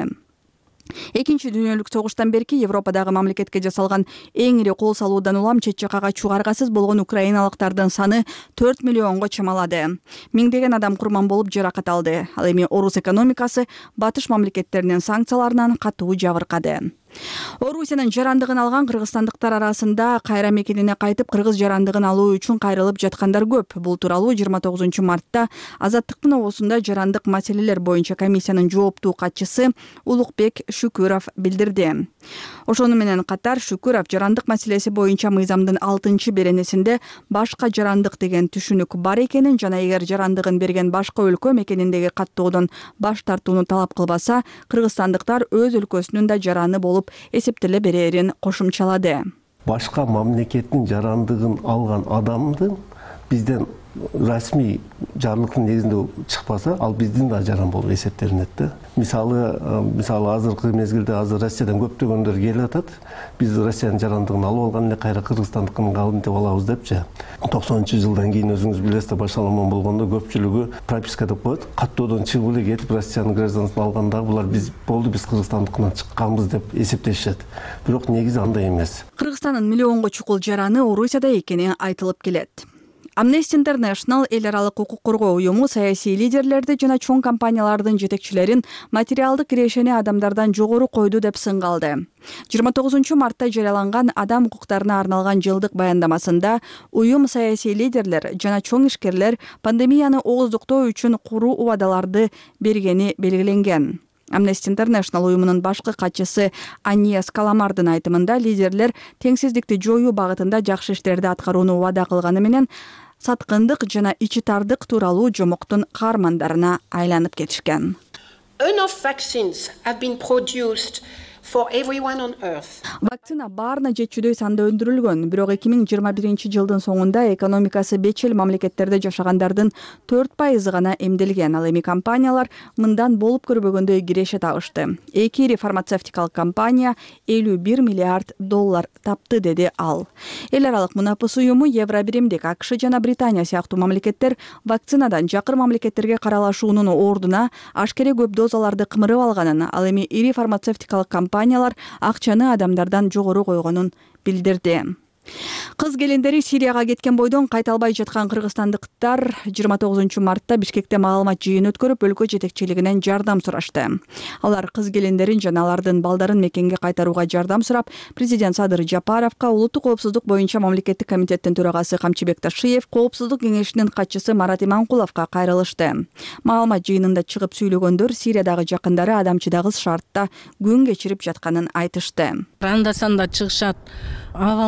Экинчи дүйнөлүк согуштан берки Европадагы мамлекетке жасалган эң ири кол салуудан улам чет жакка качууга аргасыз болгон украиналыктардын саны төрт миллионго чамалады. Миңдеген адам курман болуп жаракат алды. Ал эми орус экономикасы батыш мамлекеттеринин санкцияларынан катуу жабыркады. Орусиянын жарандыгын алган кыргызстандыктар арасында кайра мекенине кайтып кыргыз жарандыгын алуу үчүн кайрылып жаткандар көп. Бул тууралуу жыйырма тогузунчу мартта Азаттыктын обосунда жарандык маселелер боюнча комиссиянын жооптуу катчысы Улукбек Шүкүров билдирди. Ошону менен катар Шүкүров жарандык маселеси боюнча мыйзамдын алтынчы беренесинде башка жарандык деген түшүнүк бар экенин жана эгер жарандыгын берген башка өлкө мекениндеги каттоодон баш тартууну талап кылбаса, кыргызстандыктар өз өлкөсүнүн да жараны болуп эсептеле берерин кошумчалады. Башка мамлекеттин жарандыгын алган адамдын бизден расмий жарлыктын негизинде чыкпаса, ал биздин да жаран болуп эсептелинет да. Мисалы, мисалы азыркы мезгилде азыр Россиядан көптөгөндөр келип атат. Биз Россиянын жарандыгын алып алган эле кайра кыргызстандыкын калдым деп алабыз депчи. токсонунчу жылдан кийин өзүңүз билесиз, башаламан болгондо көпчүлүгү прописка деп коет. Каттоодон чыгып эле кетип Россиянын гражданствын алганда булар биз болду, биз кыргызстандыкынан чыкканбыз деп эсептешет. Бирок негизи андай эмес. Кыргызстандын миллионго чукул жараны Орусияда экени айтылып келет. Amnesty International эл аралык укук коргоо уюму саясий лидерлерди жана чоң компаниялардын жетекчилерин материалдык кирешени адамдардан жогору койду деп сынгалды. жыйырма тогузунчу мартта жарыяланган адам укуктарына арналган жылдык баяндамасында уюм саясий лидерлер жана чоң ишкерлер пандемияны ооздуктоо үчүн куруу убадаларды бергени белгиленген. Amnesty International уюмунун башкы катчысы Аньес Каламардын айтымында лидерлер теңсиздикти жоюу багытында жакшы иштерди аткарууну убада кылганы менен саткындык жана ичи тардык тууралуу жомоктун каармандарына айланып кетишкен. Enough vaccines have been produced for everyone on earth. Вакцина баарына жетчүдөй санда өндүрүлгөн, бирок эки миң жыйырма биринчи жылдын соңунда экономикасы бечил мамлекеттерде жашагандардын төрт пайызы гана эмделген. Ал эми компаниялар мындан болуп көрбөгөндөй киреше табышты. Эки ири фармацевтикалык компания элүү бир миллиард доллар тапты, деди ал. Эл аралык мунапыс уюму Евро биримдик, АКШ жана Британия сыяктуу мамлекеттер вакцинадан жакыр мамлекеттерге каралашуунун ордуна ашкере көп дозаларды кымырып алганын, ал эми ири фармацевтикалык компания компаниялар акчаны адамдардан жогору койгонун билдирди. Кыз келиндери Сирияга кеткен бойдон кайта албай жаткан кыргызстандыктар жыйырма тогузунчу мартта Бишкекте маалымат жыйын өткөрүп, өлкө жетекчилигинен жардам сурашты. Алар кыз келиндерин жана алардын балдарын мекенге кайтарууга жардам сурап, президент Садыр Жапаровго, улуттук коопсуздук боюнча мамлекеттик комитеттин төрагасы Камчыбек Ташиев, коопсуздук кеңешинин катчысы Марат Иманкуловго кайрылышты. Маалымат жыйынында чыгып сүйлөгөндөр Сириядагы жакындары адамчыдагыс шартта күн кечирип жатканын айтышты. Анда-санда чыгышат, абалдар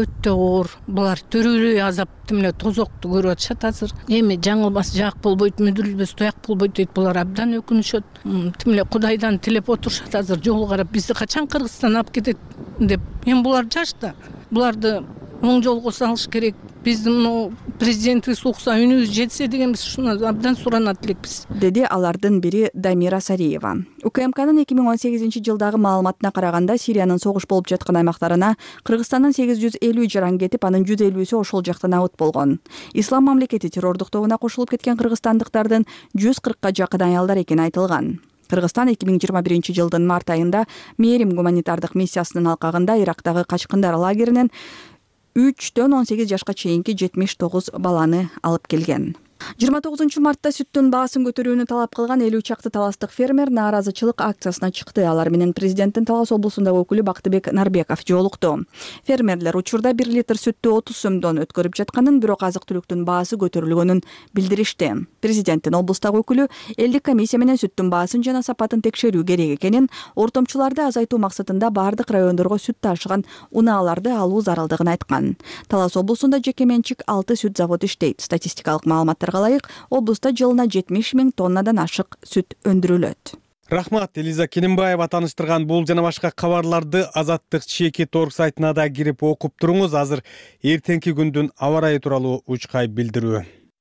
өтө оор. Булар төрөлүү азап тимле тозокту көрүп атышат азыр. Эми жаңылбас жак болбойт, мүдүрүлбөс тояк болбойт дейт. Булар абдан өкүнүшөт. Тимле Кудайдан тилеп отурушат азыр, жол карап бизди качан Кыргызстан алып кетет деп. Эми булар жашта. Буларды оң жолго салыш керек. Биздин мына президентибиз укса, үнүбүз жетсе деген биз ушуну абдан суранат элекпиз, деди алардын бири Дамира Сариева. УКМКнын эки миң он сегизинчи жылдагы маалыматына караганда, Сириянын согуш болуп жаткан аймактарына Кыргызстандын сегиз жүз элүү жаран кетип, анын жүз элүүсү ошол жактан абыт болгон. Ислам мамлекети террордук тобуна кошулуп кеткен кыргызстандыктардын жүз кыркка жакын аялдар экени айтылган. Кыргызстан эки миң жыйырма биринчи жылдын март айында Мээрим гуманитардык миссиясынын алкагында Ирактагы качкындар лагеринен үчтөн он сегиз жашка чейинки жетимиш тогуз баланы алып келген. жыйырма тогузунчу мартта сүттүн баасын көтөрүүнү талап кылган элүү чакты таластык фермер нааразычылык акциясына чыкты. Алар менен президенттин Талас облусундагы өкүлү Бактыбек Нарбеков жолукту. Фермерлер учурда бир литр сүттү отуз сомдон өткөрүп жатканын, бирок азык-түлүктүн баасы көтөрүлгөнүн билдиришти. Президенттин облустагы өкүлү элдик комиссия менен сүттүн баасын жана сапатын текшерүү керек экенин, ортомчуларды азайтуу максатында бардык райондорго сүт ташыган унааларды алуу зарылдыгын айткан. Талас облусунда жеке менчик алты сүт заводу иштейт. Статистикалык маалыматтар ылайык, облуста жылына жетимиш миң тоннадан ашык сүт өндүрүлөт. Рахмат, Элиза Кененбаева таныштырган бул жана башка кабарларды Азаттык чекит орг сайтына да кирип окуп туруңуз. Азыр эртеңки күндүн аба ырайы тууралуу учкай билдирүү.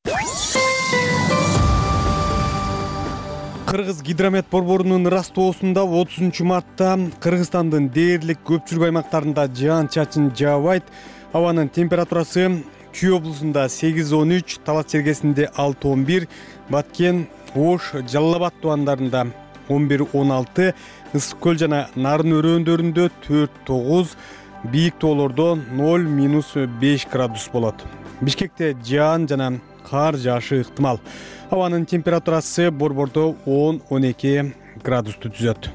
Кыргыз гидромет борборунун ырастоосунда отузунчу мартта Кыргызстандын дээрлик көпчүлүк аймактарында жаан-чачын жаабайт. Абанын температурасы Чүй облусунда сегиз он үч, Талас чергесинде алты он бир, Баткен, Ош, Жалал Абад тубандарында он бир он алты, Ысык көл жана Нарын өрөөндөрүндө төрт тогуз, бийик тоолордо ноль минус беш градус болот. Бишкекте жаан жана кар жаашы ыктымал. Абанын температурасы борбордо он он эки градусту түзөт.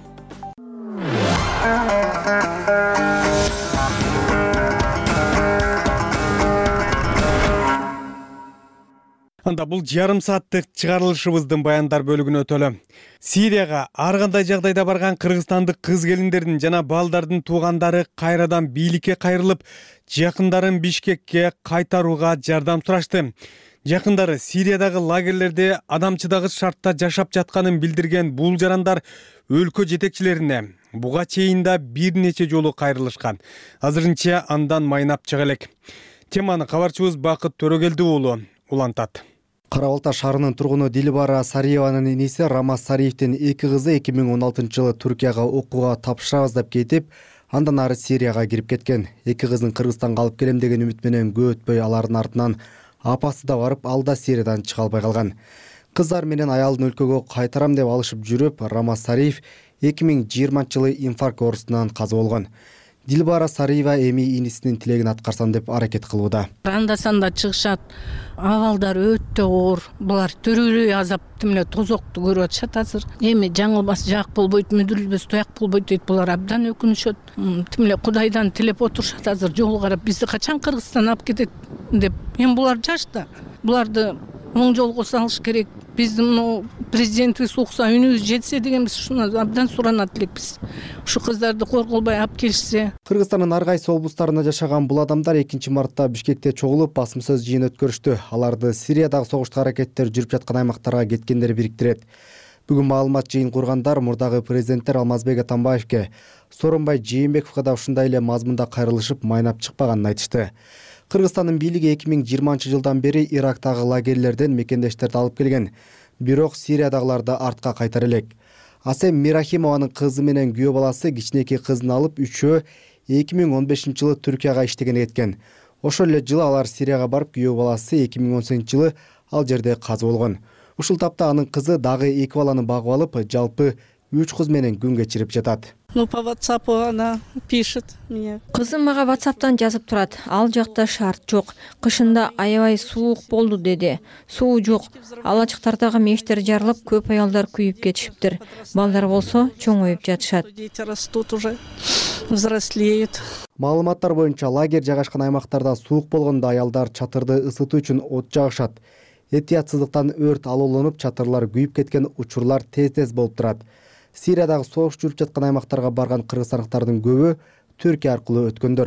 Анда бул жарым сааттык чыгарылышыбыздын баяндар бөлүгүнө өтөлү. Сирияга ар кандай жагдайда барган кыргызстандык кыз келиндердин жана балдардын туугандары кайрадан бийликке кайрылып, жакындарын Бишкекке кайтарууга жардам сурашты. Жакындары Сириядагы лагерлерде адамчыдагыс шартта жашап жатканын билдирген бул жарандар өлкө жетекчилерине буга чейин да бир нече жолу кайрылышкан. Азырынча андан майнап чыга элек. Теманы кабарчыбыз Бакыт Төрөгелди уулу улантат. Кара Балта шаарынын тургуну Дилбара Сариеванын иниси Рамаз Сариевдин эки кызы эки миң он алтынчы жылы Түркияга окууга тапшырабыз деп кетип, андан ары Сирияга кирип кеткен. Эки кызын Кыргызстанга алып келем деген үмүт менен көп өтпөй алардын артынан апасы да барып, ал да Сириядан чыга албай калган. Кыздар менен аялдын өлкөгө кайтарам деп алышып жүрүп, Рамаз Сариев эки миң жыйырманчы жылы инфаркт оорусунан каза болгон. Дилбара Сариева эми инисинин тилегин аткарсам деп аракет кылууда. Анда санда чыгышат, абалдар өтө оор. Булар төрөлүү азап тимле тозокту көрүп атышат азыр. Эми жаңылбас жак болбойт, мүдүрүлбөс тояк болбойт дейт. Булар абдан өкүнүшөт. Тимле Кудайдан тилеп отурушат азыр, жол карап бизди качан Кыргызстан алып кетет деп. Эми булар жашта. Буларды оң жолго салыш керек. Биздин мына президентибиз укса, үнүбүз жетсе деген биз ушуну абдан суранат элекпиз. Ушу кыздарды корголбой алып келишсе. Кыргызстандын ар кайсы облустарында жашаган бул адамдар экинчи мартта Бишкекте чогулуп басым сөз жыйын өткөрүштү. Аларды Сириядагы согуштук аракеттер жүрүп жаткан аймактарга кеткендер бириктирет. Бүгүн маалымат жыйын кургандар мурдагы президенттер Алмазбек Атамбаевке, Сооронбай Жээнбековго да ушундай эле мазмунда кайрылышып, майнап чыкпаганын айтышты. Кыргызстандын бийлиги эки миң жыйырманчы жылдан бери Ирактагы лагерлерден мекендештерди алып келген, бирок Сириядагыларды артка кайтара элек. Асем Мирахимованын кызы менен күйөө баласы кичинекей кызын алып үчөө эки миң он бешинчи жылы Түркияга иштегени кеткен. Ошол эле жылы алар Сирияга барып, күйөө баласы эки миң он сегизинчи жылы ал жерде каза болгон. Ушул тапта анын кызы дагы эки баланы багып алып, жалпы үч кыз менен күн кечирип жатат. Ну, по WhatsApp она пишет мне. Кызым мага WhatsApp'тан жазып турат. Ал жакта шарт жок. Кышында аябай суук болду деди. Суу жок. Алачыктардагы мештер жарылып, көп аялдар күйүп кетишиптир. Балдар болсо чоңоюп жатышат. Дети растут уже, взрослеют. Маалыматтар боюнча лагерь жайгашкан аймактарда суук болгондо аялдар чатырды ысытуу үчүн от жагышат. Этиятсыздыктан өрт алоолонуп, чатырлар күйүп кеткен учурлар тез-тез болуп турат. Сириядагы согуш жүрүп жаткан аймактарга барган кыргызстандыктардын көбү Түркия аркылуу өткөндөр.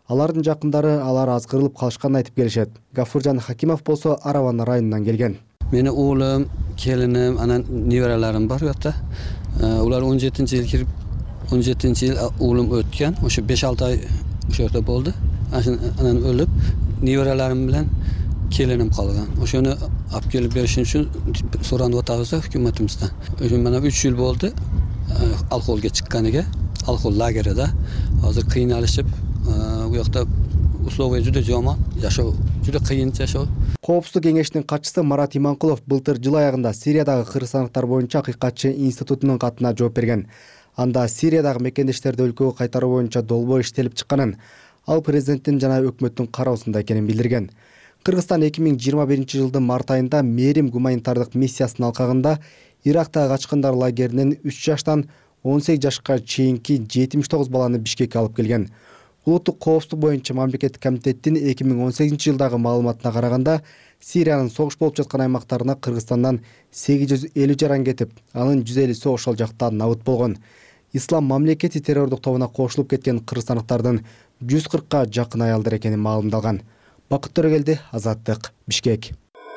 Алардын жакындары алар азгырылып калышканын айтып келишет. Гафуржан Хакимов болсо Араван районунан келген. Meni oğlum, kelinim, anan nevaralarim var yo'qda. Ular o'n yettinchi yil kirib, o'n yettinchi yil o'g'lim o'tgan. O'sha besh olti oy o'sha yerda bo'ldi. Anan o'lib, nevaralarim bilan kelinim qolgan. O'shani olib kelib berish uchun so'rab o'tamiz hukumatimizdan. O'sha mana uch yil bo'ldi alkolga chiqqaniga, alkol lagerida. Hozir qiynalishib, bu yoqda условия juda yomon, yashash juda qiyin yashash. Коопсуздук кеңешинин катчысы Марат Иманкулов былтыр жыл аягында Сириядагы кыргызстандыктар боюнча акыйкатчы институтунун катына жооп берген. Анда Сириядагы мекендештерди өлкөгө кайтаруу боюнча долбоо иштелип чыкканын, ал президенттин жана өкмөттүн кароосунда экенин билдирген. Кыргызстан эки миң жыйырма биринчи жылдын март айында Мерим гуманитардык миссиясынын алкагында Ирактагы качкындар лагеринен үч жаштан он сегиз жашка чейинки жетимиш тогуз баланы Бишкекке алып келген. Улуттук коопсуздук боюнча мамлекеттик комитеттин эки миң он сегизинчи жылдагы маалыматына караганда, Сириянын согуш болуп жаткан аймактарына Кыргызстандан сегиз жүз элүү жаран кетип, анын жүз элүүсү ошол жакта набыт болгон. Ислам мамлекети террордук тобуна кошулуп кеткен кыргызстандыктардын жүз кыркка жакын аялдар экени маалымдалган. Бакыт Төрөгелди, Азаттык, Бишкек.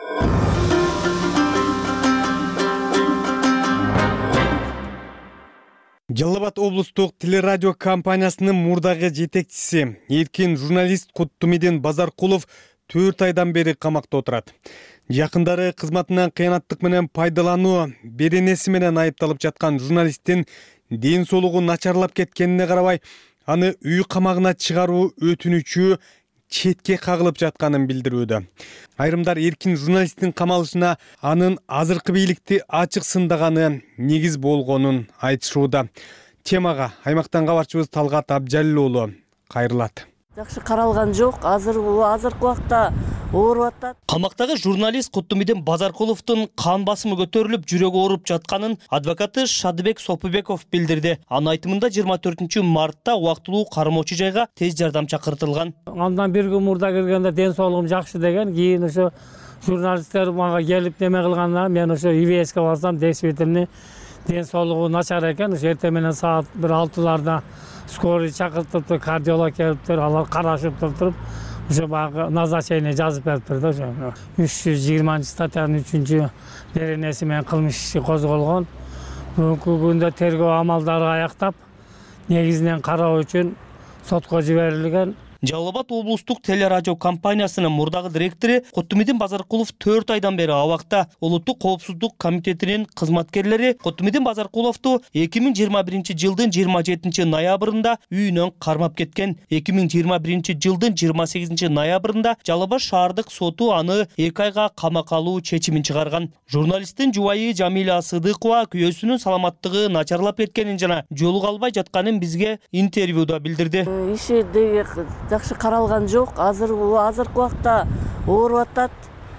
Жалал Абад облустук телерадио компаниясынын мурдагы жетекчиси, эркин журналист Куттумидин Базаркулов төрт айдан бери камакта отурат. Жакындары кызматынан кыянаттык менен пайдалануу беренеси менен айыпталып жаткан журналисттин ден соолугу начарлап кеткенине карабай, аны үй камагына чыгаруу өтүнүчү четке кагылып жатканын билдирүүдө. Айрымдар эркин журналисттин камалышына анын азыркы бийликти ачык сындаганы негиз болгонун айтышууда. Темага аймактан кабарчыбыз Талгат Абжалил кайрылат. Жакшы каралган жок, азыр азыркы убакта ооруп атат. Камактагы журналист Куттумидин Базаркуловдун кан басымы көтөрүлүп, жүрөгү ооруп жатканын адвокаты Шадыбек Сопубеков билдирди. Анын айтымында жыйырма төртүнчү мартта убактылуу кармоочу жайга тез жардам чакыртылган. Андан бир күн мурда келгенде ден соолугум жакшы деген, кийин ошо журналисттер мага келип неме кылганда мен ошо И В С'ке барсам, действительно ден соолугу начар экен. Ошо эртең менен саат бир алтыларда скорый чакыртыптыр, кардиолог келиптир, алар карашып туруп, ошо баягы назначение жазып бериптир да. Ошо үч жүз жыйырманчы статьянын үчүнчү беренеси менен кылмыш иши козголгон. Бүгүнкү күндө тергөө амалдары аяктап, негизинен кароо үчүн сотко жиберилген. Жалал Абад облустук телерадио компаниясынын мурдагы директору Куттумидин Базаркулов төрт айдан бери абакта. Улуттук коопсуздук комитетинин кызматкерлери Куттумидин Базаркуловду эки миң жыйырма биринчи жылдын жыйырма жетинчи ноябрында үйүнөн кармап кеткен. эки миң жыйырма биринчи жылдын жыйырма сегизинчи ноябрында Жалал Абад шаардык соту аны эки айга камакка алуу чечимин чыгарган. Журналисттин жубайы Жамиля Сыдыкова күйөөсүнүн саламаттыгы начарлап кеткенин жана жолуга албай жатканын бизге интервьюда билдирди. Иши жакшы каралган жок. Азыр азыркы убакта ооруп атат.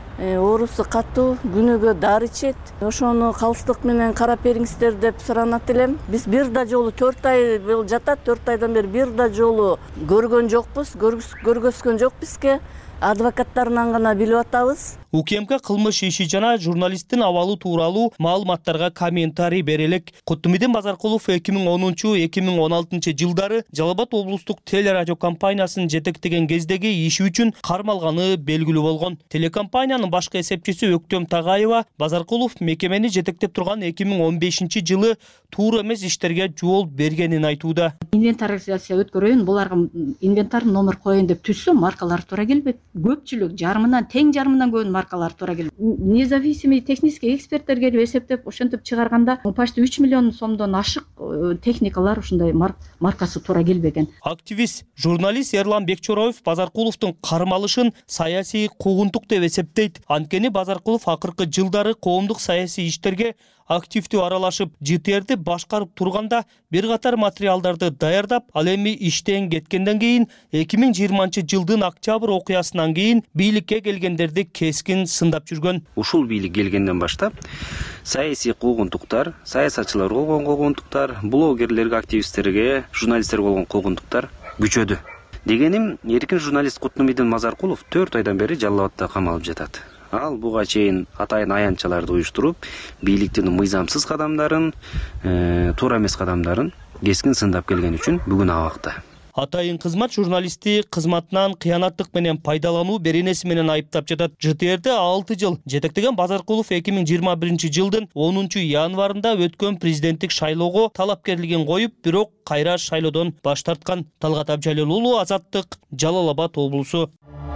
Оорусу катуу, күнүгө дары ичет. Ошону калыстык менен карап бериңиздер деп суранат элем. Биз бир да жолу төрт ай жатат, төрт айдан бери бир да жолу көргөн жокпуз, көргөзгөн жок бизге. Адвокаттарынан гана билип атабыз. УКМК кылмыш иши жана журналисттин абалы тууралуу маалыматтарга комментарий берелек. Куттумидин Базаркулов эки миң онунчу — эки миң он алтынчы жылдары Жалал Абад облустук телерадио компаниясын жетектеген кездеги иши үчүн кармалганы белгилүү болгон. Телекомпаниянын башкы эсепчиси Өктөм Тагаева Базаркулов мекемени жетектеп турган эки миң он бешинчи жылы туура эмес иштерге жол бергенин айтууда. Инвентаризация өткөрөйүн, буларга инвентар номер коеюн деп түзсөм, маркалар туура келбейт. Көпчүлүк жарымынан, тең жарымынан көп маркалар туура келет. Независимый технический эксперттер келип эсептеп, ошентип чыгарганда почти үч миллион сомдон ашык техникалар ушундай маркасы туура келбеген. Активист, журналист Эрлан Бекчороев Базаркуловдун кармалышын саясий куугунтук деп эсептейт. Анткени Базаркулов акыркы жылдары коомдук саясий иштерге активдүү аралашып, Ж Т Р'ди башкарып турганда бир катар материалдарды даярдап, ал эми иштен кеткенден кийин эки миң жыйырманчы жылдын октябрь окуясынан кийин бийликке келгендерди кескин сындап жүргөн. Ушул бийлик келгенден баштап саясий куугунтуктар, саясатчылар болгон куугунтуктар, блогерлерге, активисттерге, журналисттерге болгон куугунтуктар күчөдү. Дегеним, эркин журналист Куттумидин Базаркулов төрт айдан бери Жалал Абадта камалып жатат. Ал буга чейин атайын аянтчаларды уюштуруп, бийликтин мыйзамсыз кадамдарын, туура эмес кадамдарын кескин сындап келген үчүн бүгүн абакта. Атайын кызмат журналисти кызматынан кыянаттык менен пайдалануу беренеси менен айыптап жатат. жэ тэ эрди алты жыл жетектеген Базаркулов эки миң жыйырма биринчи жылдын онунчу январында өткөн президенттик шайлоого талапкерлигин коюп, бирок кайра шайлоодон баш тарткан. Талгат Абжалил уулу, Азаттык, Жалал Абад облусу.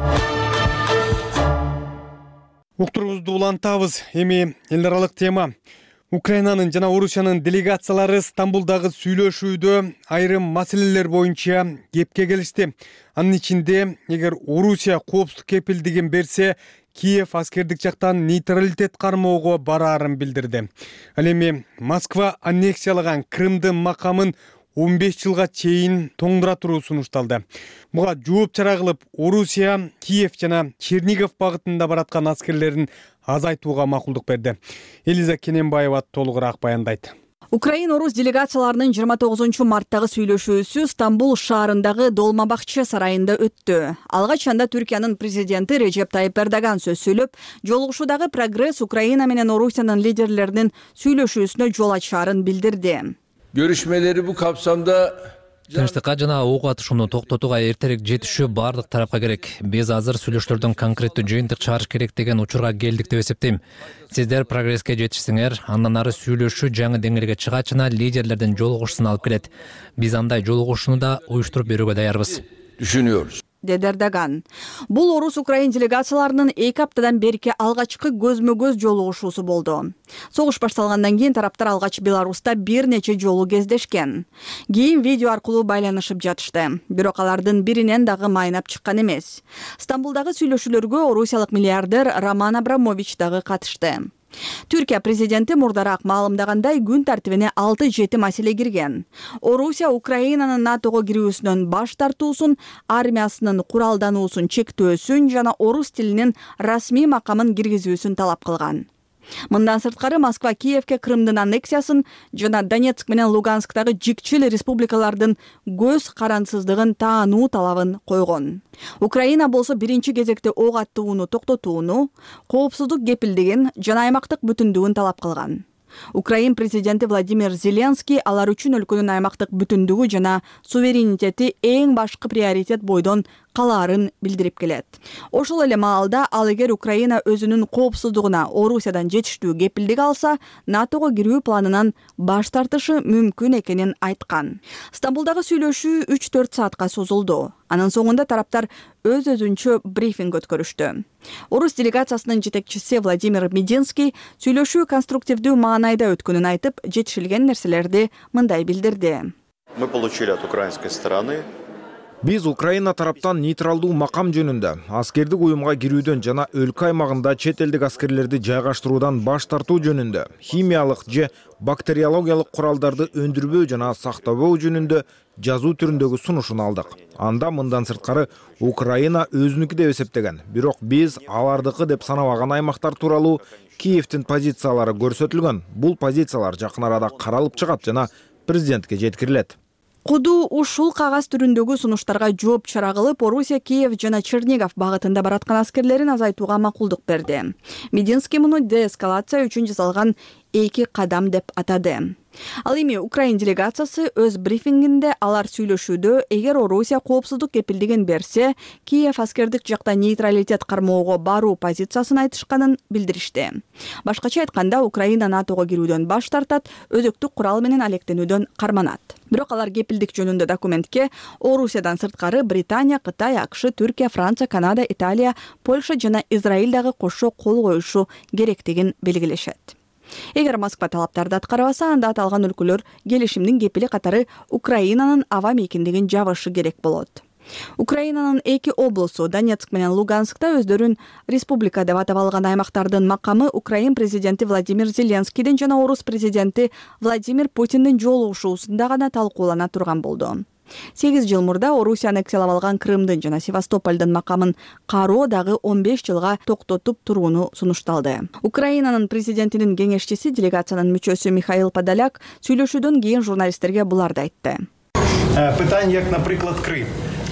Уктурубузду улантабыз. Эми эл аралык тема. Украинанын жана Орусиянын делегациялары Стамбулдагы сүйлөшүүдө айрым маселелер боюнча кепке келишти. Анын ичинде, эгер Орусия коопсуздук кепилдигин берсе, Киев аскердик жактан нейтралитет кармоого бараарын билдирди. Ал эми Москва аннексиялаган Крымдын макамын он беш жылга чейин тоңдура туруу сунушталды. Буга жооп чара кылып, Орусия Киев жана Чернигов багытында бараткан аскерлерин азайтууга макулдук берди. Элиза Кененбаева толугураак баяндайт. Украин-Орус делегацияларынын жыйырма тогузунчу марттагы сүйлөшүүсү Стамбул шаарындагы Долма бакчы сарайында өттү. Алгач анда Түркиянын президенти Режеп Тайып Эрдоган сөз сөйлөп, жолугушуудагы прогресс Украина менен Орусиянын лидерлеринин сүйлөшүүсүнө жол ачаарын билдирди. Görüşmeleri bu kapsamda Тынчтыкка жана ок атышууну токтотууга эртерээк жетишүү баардык тарапка керек. Биз азыр сүйлөшүүлөрдөн конкреттүү жыйынтык чыгарыш керек деген учурга келдик деп эсептейм. Сиздер прогресске жетишсеңер, андан ары сүйлөшүү жаңы деңгээлге чыгач жана лидерлердин жолугушуусуна алып келет. Биз андай жолугушууну да уюштуруп берүүгө даярбыз. Düşünüyoruz. Деди Эрдоган. Бул Орус-Украин делегацияларынын эки аптадан берки алгачкы көзмө-көз жолугушуусу болду. Согуш башталгандан кийин тараптар алгач Беларуста бир нече жолу кездешкен. Кийин видео аркылуу байланышып жатышты. Бирок алардын биринен дагы майнап чыккан эмес. Стамбулдагы сүйлөшүүлөргө орусиялык миллиардер Роман Абрамович дагы катышты. Түркия президенти мурдараак маалымдагандай күн тартибине алты жети маселе кирген. Орусия Украинанын НАТОго кирүүсүнөн баш тартуусун, армиясынын куралдануусун чектөөсүн жана орус тилинин расмий макамын киргизүүсүн талап кылган. Мындан сырткары Москва Киевке Крымдын аннексиясын жана Донецк менен Луганскдагы жикчил республикалардын көз карансыздыгын таануу талабын койгон. Украина болсо биринчи кезекте ок аттууну токтотууну, коопсуздук кепилдигин жана аймактык бүтүндүгүн талап кылган. Украин президенти Владимир Зеленский алар үчүн өлкөнүн аймактык бүтүндүгү жана суверенитети эң башкы приоритет бойдон калаарын билдирип келет. Ошол эле маалда ал эгер Украина өзүнүн коопсуздугуна Орусиядан жетиштүү кепилдик алса, НАТОго кирүү планынан баш тартышы мүмкүн экенин айткан. Стамбулдагы сүйлөшүү үч төрт саатка созулду. Анын соңунда тараптар өз өзүнчө брифинг өткөрүштү. Орус делегациясынын жетекчиси Владимир Мединский сүйлөшүү конструктивдүү маанайда өткөнүн айтып, жетишилген нерселерди мындай билдирди. Мы получили от украинской стороны Биз Украина тараптан нейтралдуу макам жөнүндө аскердик уюмга кирүүдөн жана өлкө аймагында чет элдик аскерлерди жайгаштыруудан баш тартуу жөнүндө, химиялык же бактериологиялык куралдарды өндүрбөө жана сактабоо жөнүндө жазуу түрүндөгү сунушун алдык. Анда мындан сырткары Украина өзүнүкү деп эсептеген, бирок биз алардыкы деп санабаган аймактар тууралуу Киевдин позициялары көрсөтүлгөн. Бул позициялар жакын арада каралып чыгат жана президентке жеткирилет. Куду ушул кагаз түрүндөгү сунуштарга жооп чара кылып, Орусия Киев жана Чернигов багытында бараткан аскерлерин азайтууга макулдук берди. Мединский муну деэскалация үчүн жасалган эки кадам деп атады. Ал эми Украин делегациясы өз брифингинде алар сүйлөшүүдө эгер Орусия коопсуздук кепилдигин берсе, Киев аскердик жакта нейтралитет кармоого баруу позициясын айтышканын билдиришти. Башкача айтканда, Украина НАТОго кирүүдөн баш тартат, өзөктүк курал менен алектенүүдөн карманат. Бирок алар кепилдик жөнүндө документке Орусиядан сырткары Британия, Кытай, АКШ, Түркия, Франция, Канада, Италия, Польша жана Израиль дагы кошо кол коюшу керектигин белгилешет. Эгер Москва талаптарды аткарбаса, анда аталган өлкөлөр келишимдин кепили катары Украинанын аба мейкиндигин жабышы керек болот. Украинанын эки облусу Донецк менен Луганскта өздөрүн республика деп атап алган аймактардын макамы Украин президенти Владимир Зеленскийдин жана Орус президенти Владимир Путиндин жолугушуусунда гана талкуулана турган болду. сегиз жыл мурда Орусия аннексиялап алган Крымдын жана Севастополдун макамын кароо дагы он беш жылга токтотуп турууну сунушталды. Украинанын президентинин кеңешчиси, делегациянын мүчөсү Михаил Подоляк сүйлөшүүдөн кийин журналисттерге буларды айтты. Питание, як, например, Крым.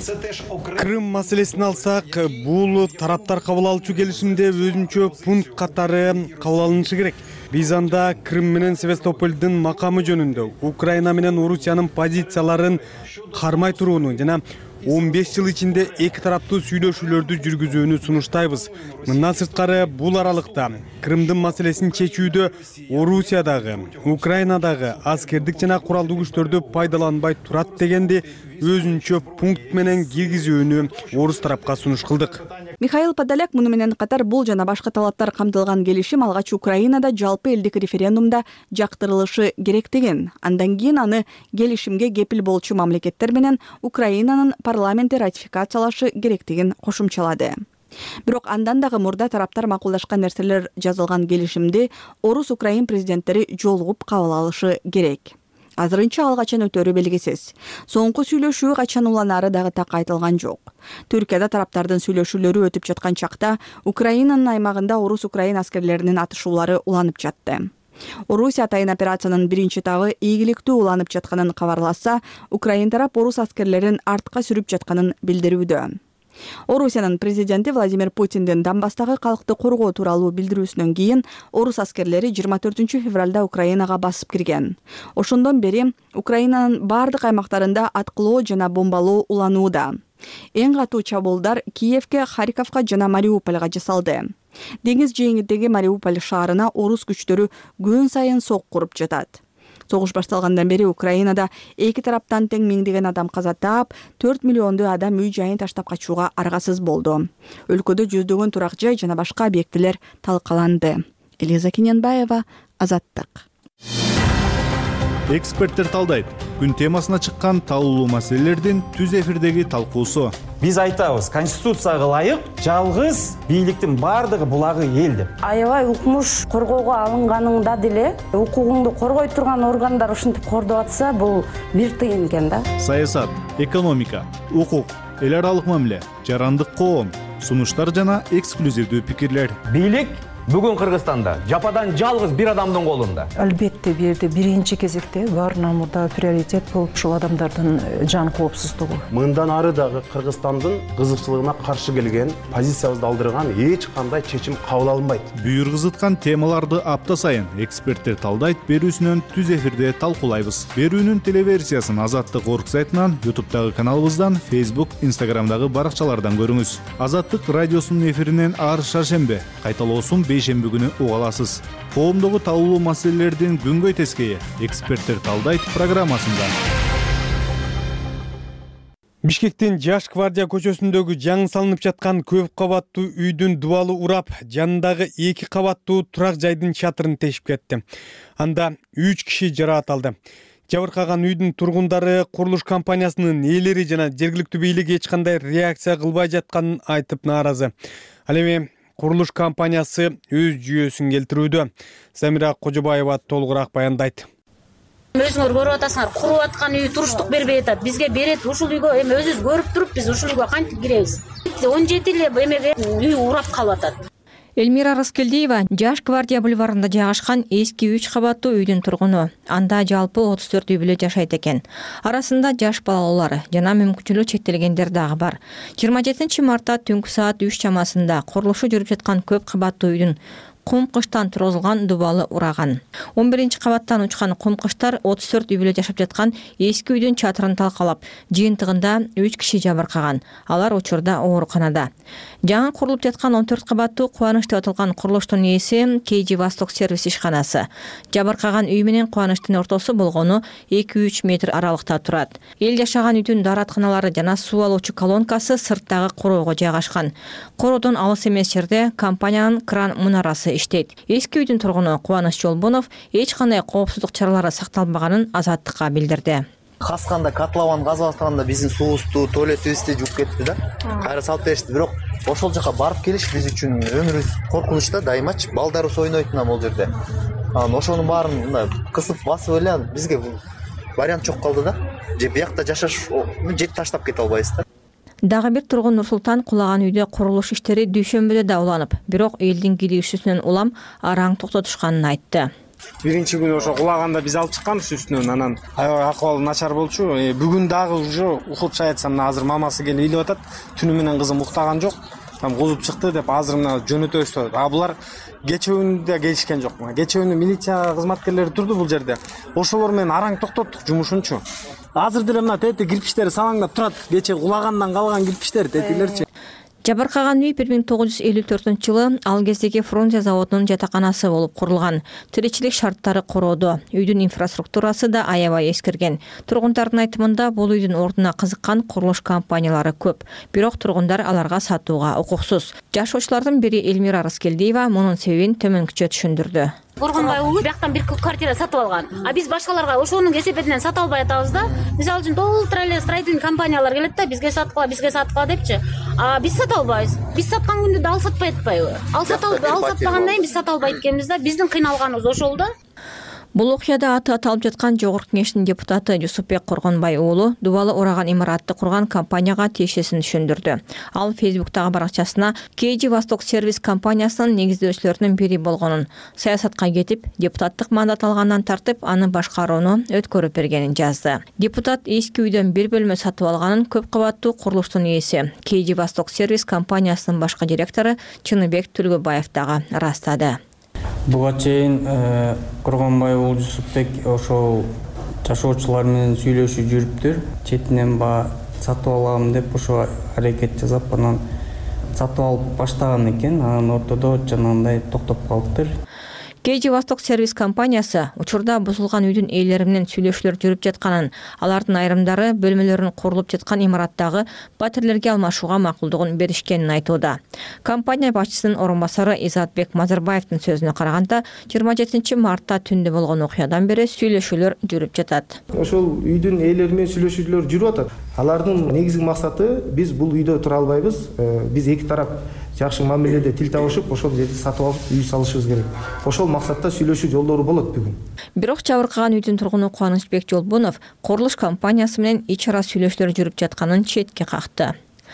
Крым маселесин алсак, бул тараптар кабыл алуучу келишимде өзүнчө пункт катары кабыл алынышы керек. биз анда Крым менен Севастополдун макамы жөнүндө Украина менен Орусиянын позицияларын кармай турууну жана он беш жыл ичинде эки тараптуу сүйлөшүүлөрдү жүргүзүүнү сунуштайбыз. Мындан сырткары бул аралыкта Крымдын маселесин чечүүдө Орусиядагы, Украинадагы аскердик жана куралдуу күчтөрдү пайдаланбай турат дегенди өзүнчө пункт менен киргизүүнү орус тарапка сунуш кылдык. Михаил Подоляк муну менен катар бул жана башка талаптар камтылган келишим алгач Украинада жалпы элдик референдумда жактырылышы керек деген. Андан кийин аны келишимге кепил болчу мамлекеттер менен Украинанын парламенти ратификациялашы керектигин кошумчалады. Бирок андан дагы мурда тараптар макулдашкан нерселер жазылган келишимди орус-украин президенттери жолугуп кабыл алышы керек. Азырынча ал качан өтөрү белгисиз. Соңку сүйлөшүү качан уланары дагы так айтылган жок. Түркияда тараптардын сүйлөшүүлөрү өтүп жаткан чакта Украинанын аймагында орус-украин аскерлеринин атышуулары уланып жатты. Орусия атайын операциянын биринчи этабы ийгиликтүү уланып жатканын кабарласа, Украин тарап орус аскерлерин артка сүрүп жатканын билдирүүдө. Орусиянын президенти Владимир Путиндин Донбасстагы калкты коргоо тууралуу билдирүүсүнөн кийин орус аскерлери жыйырма төртүнчү февралда Украинага басып кирген. Ошондон бери Украинанын бардык аймактарында аткылоо жана бомбалоо уланууда. Эң катуу чабуулдар Киевке, Харьковго жана Мариупольго жасалды. Деңиз жээгиндеги Мариуполь шаарына орус күчтөрү күн сайын сок куруп жатат. Согуш башталгандан бери Украинада эки тараптан тең миңдеген адам каза таап, төрт миллиондуу адам үй жайын таштап качууга аргасыз болду. Өлкөдө жүздөгөн турак жай жана башка объектилер талкаланды. Элиза Кененбаева, Азаттык. Эксперттер талдайт. Күн темасына чыккан талуулуу маселелердин түз эфирдеги талкуусу. Биз айтабыз, конституцияга ылайык жалгыз бийликтин бардыгы булагы эл деп. Аябай укмуш коргоого алынганында деле укугуңду коргой турган органдар ушинтип кордоп атса, бул бир тыйын экен да. Саясат, экономика, укук, эл аралык мамиле, жарандык коом, сунуштар жана эксклюзивдүү пикирлер. Бийлик бүгүн Кыргызстанда жападан жалгыз бир адамдын колунда. Албетте бул жерде биринчи кезекте баарынан мурда приоритет болуп ушул адамдардын жан коопсуздугу. Мындан ары дагы Кыргызстандын кызыкчылыгына каршы келген, позициябызды алдырган эч кандай чечим кабыл алынбайт. Бүйүргүзыткан темаларды апта сайын эксперттер талдайт берүүсүнөн түз эфирде талкуулайбыз. Берүүнүн телеверсиясын Азаттык орг сайтынан, ютубтагы каналыбыздан, Facebook, Instagramдагы баракчалардан көрүңүз. Азаттык радиосунун эфиринен ар шаршембе, кайталоосун бейшемби күнү уга аласыз. Коомдогу талуулуу маселелердин күнгөй тескейи эксперттер талдайт программасында. Бишкектин Жаш гвардия көчөсүндөгү жаңы салынып жаткан көп кабаттуу үйдүн дубалы урап, жанындагы эки кабаттуу турак жайдын чатырын тешип кетти. Анда үч киши жараат алды. Жабыркаган үйдүн тургундары курулуш компаниясынын ээлери жана жергиликтүү бийлик эч кандай реакция кылбай жатканын айтып нааразы. Ал эми курулуш компаниясы өз жүйөсүн келтирүүдө. Замира Кожобаева толугураак баяндайт. Өзүңөр көрүп атасыңар, куруп аткан үй туруштук бербей атат. Бизге берет, ушул үйгө эми өзүбүз көрүп туруп, биз ушул үйгө кантип киребиз? он жети эле эмеге үй урап калып атат. Элмира Рыскелдиева Жаш гвардия бульварында жайгашкан эски үч кабаттуу үйдүн тургуну. Анда жалпы отуз төрт үй бүлө жашайт экен. Арасында жаш балалары жана мүмкүнчүлүгү чектелгендер дагы бар. жыйырма жетинчи мартта түнкү саат үч чамасында курулушу жүрүп жаткан көп кабаттуу үйдүн кум кыштан тургузулган дубалы ураган. он биринчи кабаттан учкан кум кыштар отуз төрт үй бүлө жашап жаткан эски үйдүн чатырын талкалап, жыйынтыгында үч киши жабыркаган. Алар учурда ооруканада. Жаңы курулуп жаткан он төрт кабаттуу Кубаныч деп аталган курулуштун ээси кей жи Восток сервис ишканасы. Жабыркаган үй менен Кубанычтын ортосу болгону эки үч метр аралыкта турат. Эл жашаган үйдүн дааратканалары жана суу алуучу колонкасы сырттагы короого жайгашкан. Короодон алыс эмес жерде компаниянын кран мунарасы иштейт. Эски үйдүн тургуну Кубаныч Жолбонов эч кандай коопсуздук чаралары сакталбаганын Азаттыкка билдирди. Касканда котлован газы бастаганда биздин суубузду, туалетибизди жууп кетти да. Кайра салып беришти, бирок ошол жака барып келиш биз үчүн өмүрүбүз коркунучта дайымачы. Балдарыбыз ойнойт мына бул жерде. Анан ошонун баарын мындай кысып басып эле бизге вариант жок калды да. Же биякта жашаш жет таштап кете албайбыз да. Дагы бир тургун Нурсултан кулаган үйдө курулуш иштери дүйшөмбүдө да уланып, бирок элдин кийлигишүүсүнөн улам араң токтотушканын айтты. Биринчи күнү ошо кулаганда биз алып чыкканбыз үстүнөн, анан аябай акыбалы начар болчу. Бүгүн дагы уже ухуп шаятсам, азыр мамасы келип илип атат. Түнү менен кызым уктаган жок. там кузуп чыкты деп азыр мына жөнөтөбүз деп атат. А булар кечөөүнү да келишкен жок. Кечөөүнү милиция кызматкерлери турду бул жерде. Ошолор менен араң токтоттук жумушунчу. Азыр деле мына тети кирпичтер салаңдап турат. Кече кулагандан калган кирпичтер тетилерчи. Жабыркаган үй бир миң тогуз жүз элүү төртүнчү жылы ал кездеги Фрунзе заводунун жатаканасы болуп курулган. Тиричилик шарттары корооду. Үйдүн инфраструктурасы да аябай эскирген. Тургундардын айтымында бул үйдүн ордуна кызыккан курулуш компаниялары көп. Бирок тургундар аларга сатууга укуксуз. Жашоочулардын бири Элмира Раскелдиева мунун себебин төмөнкүчө түшүндүрдү. Коргонбай уулу бияктан бир квартира сатып алган. А биз башкаларга ошонун кесепетинен сата албай атабыз да. Мисалы үчүн толтура эле строительный компаниялар келет да, бизге саткыла, бизге саткыла депчи. А биз сата албайбыз. Биз саткан күндө да ал сатпай атпайбы? Ал сата ал сатпагандан кийин биз сата албайт экенбиз да. Биздин кыйналганыбыз ошол да. Бул окуяда аты аталып жаткан Жогорку Кеңештин депутаты Жусупбек Коргонбай уулу дубалы ураган имаратты курган компанияга тиешесин түшүндүрдү. Ал Фейсбуктагы баракчасына кей джи Восток сервис компаниясынын негиздөөчүлөрүнүн бири болгонун, саясатка кетип, депутаттык мандат алгандан тартып, аны башкарууну өткөрүп бергенин жазды. Депутат эски үйдөн бир бөлмө сатып алганын көп кабаттуу курулуштун ээси, кей джи Восток сервис компаниясынын башкы директору Чыныбек Түлгөбаев дагы ырастады. Буга чейин Коргонбай уулу Жусупбек ошол жашоочулар менен сүйлөшүп жүрүптүр. Четинен ба сатып алам деп ошо аракет жасап, анан сатып алып баштаган экен. Анан ортодо жанагындай токтоп калыптыр. кей джи Восток сервис компаниясы учурда бузулган үйдүн ээлери менен сүйлөшүүлөр жүрүп жатканын, алардын айрымдары бөлмөлөрүнүн курулуп жаткан имараттагы батирлерге алмашууга макулдугун беришкенин айтууда. Компания башчысынын орун басары Изатбек Мазарбаевдин сөзүнө караганда, жыйырма жетинчи мартта түндө болгон окуядан бери сүйлөшүүлөр жүрүп жатат. Ошол үйдүн ээлери менен сүйлөшүүлөр жүрүп атат. Алардын негизги максаты биз бул үйдө тура албайбыз. Биз эки тарап жакшы мамиледе тил табышып, ошол жерди сатып алып үй салышыбыз керек. Ошол максатта сүйлөшүү жолдору болот бүгүн. Бирок жабыркаган үйдүн тургуну Кубанычбек Жолбунов курулуш компаниясы менен ич ара сүйлөшүүлөр жүрүп жатканын четке какты.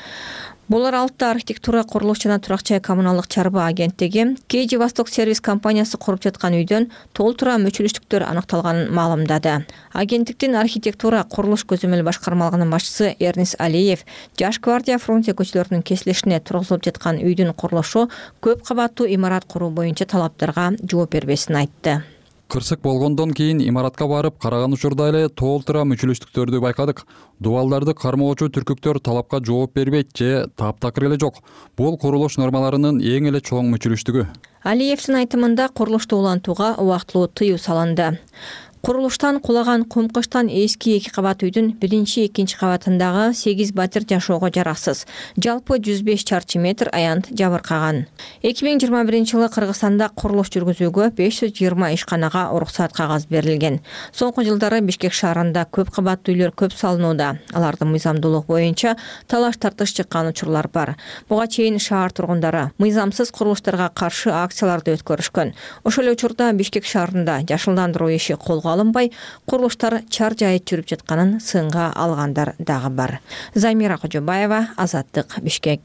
Бул аралыкта архитектура, курулуш жана турак жай коммуналдык чарба агенттиги кей джи Восток сервис компаниясы куруп жаткан үйдөн толтура мүчүлүштүктөр аныкталганын маалымдады. Агенттиктин архитектура, курулуш көзөмөл башкармалыгынын башчысы Эрнис Алиев Жаш гвардия Фрунзе көчөлөрүнүн кесилишине тургузулуп жаткан үйдүн курулушу көп кабаттуу имарат куруу боюнча талаптарга жооп бербесин айтты. Кырсык болгондон кийин имаратка барып караган учурда эле толтура мүчүлүштүктөрдү байкадык. Дубалдарды кармоочу түркүктөр талапка жооп бербейт же таптакыр эле жок. Бул курулуш нормаларынын эң эле чоң мүчүлүштүгү. Алиевдин айтымында курулушту улантууга убактылуу тыюу салынды. Курулуштан кулаган кумкычтан эски эки кабат үйдүн биринчи, экинчи кабатындагы сегиз батир жашоого жараксыз. Жалпы жүз беш чарчы метр аянт жабыркаган. эки миң жыйырма биринчи жылы Кыргызстанда курулуш жүргүзүүгө беш жүз жыйырма ишканага уруксат кагаз берилген. Соңку жылдары Бишкек шаарында көп кабаттуу үйлөр көп салынууда. Алардын мыйзамдуулук боюнча талаш тартыш чыккан учурлар бар. Буга чейин шаар тургундары мыйзамсыз курулуштарга каршы акцияларды өткөрүшкөн. Ошол эле учурда Бишкек шаарында жашылдандыруу иши колго алынбай, курулуштар чар жайыт жүрүп жатканын сынга алгандар дагы бар. Замира Кожобаева, Азаттык, Бишкек.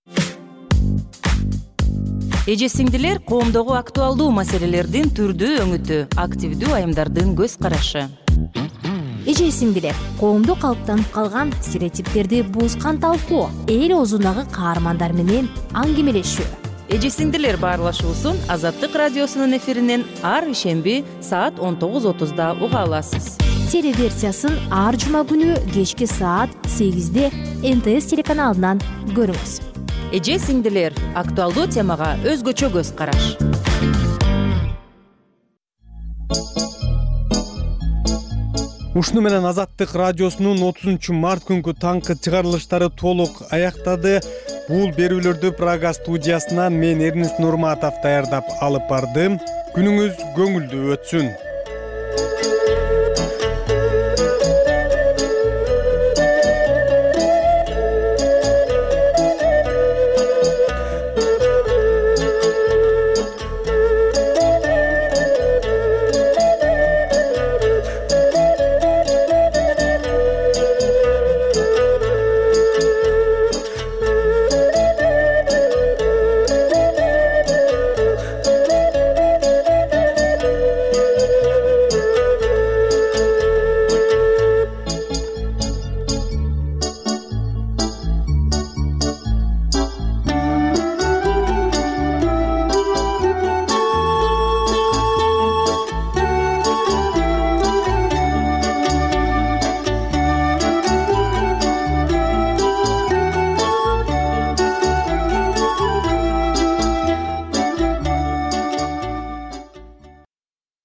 Эже сиңдилер, коомдогу актуалдуу маселелердин түрдүү өңүтү, активдүү айымдардын көз карашы. Эже сиңдилер, коомдо калыптанып калган стереотиптерди бузган талкуу, эл оозундагы каармандар менен аңгемелешүү. Эже сиңдилер баарлашуусун Азаттык радиосунун эфиринен ар ишемби саат он тогуз отузда уга аласыз. Телеверсиясын ар жума күнү кечки саат сегизде эн тэ эс телеканалынан көрүңүз. Эже сиңдилер, актуалдуу темага өзгөчө көз караш. Ушуну менен Азаттык радиосунун отузунчу март күнкү таңкы чыгарылыштары толук аяктады. Бул берүүлөрдү Прага студиясынан мен Эрнис Нурматов даярдап алып бардым. Күнүңүз көңүлдүү өтсүн.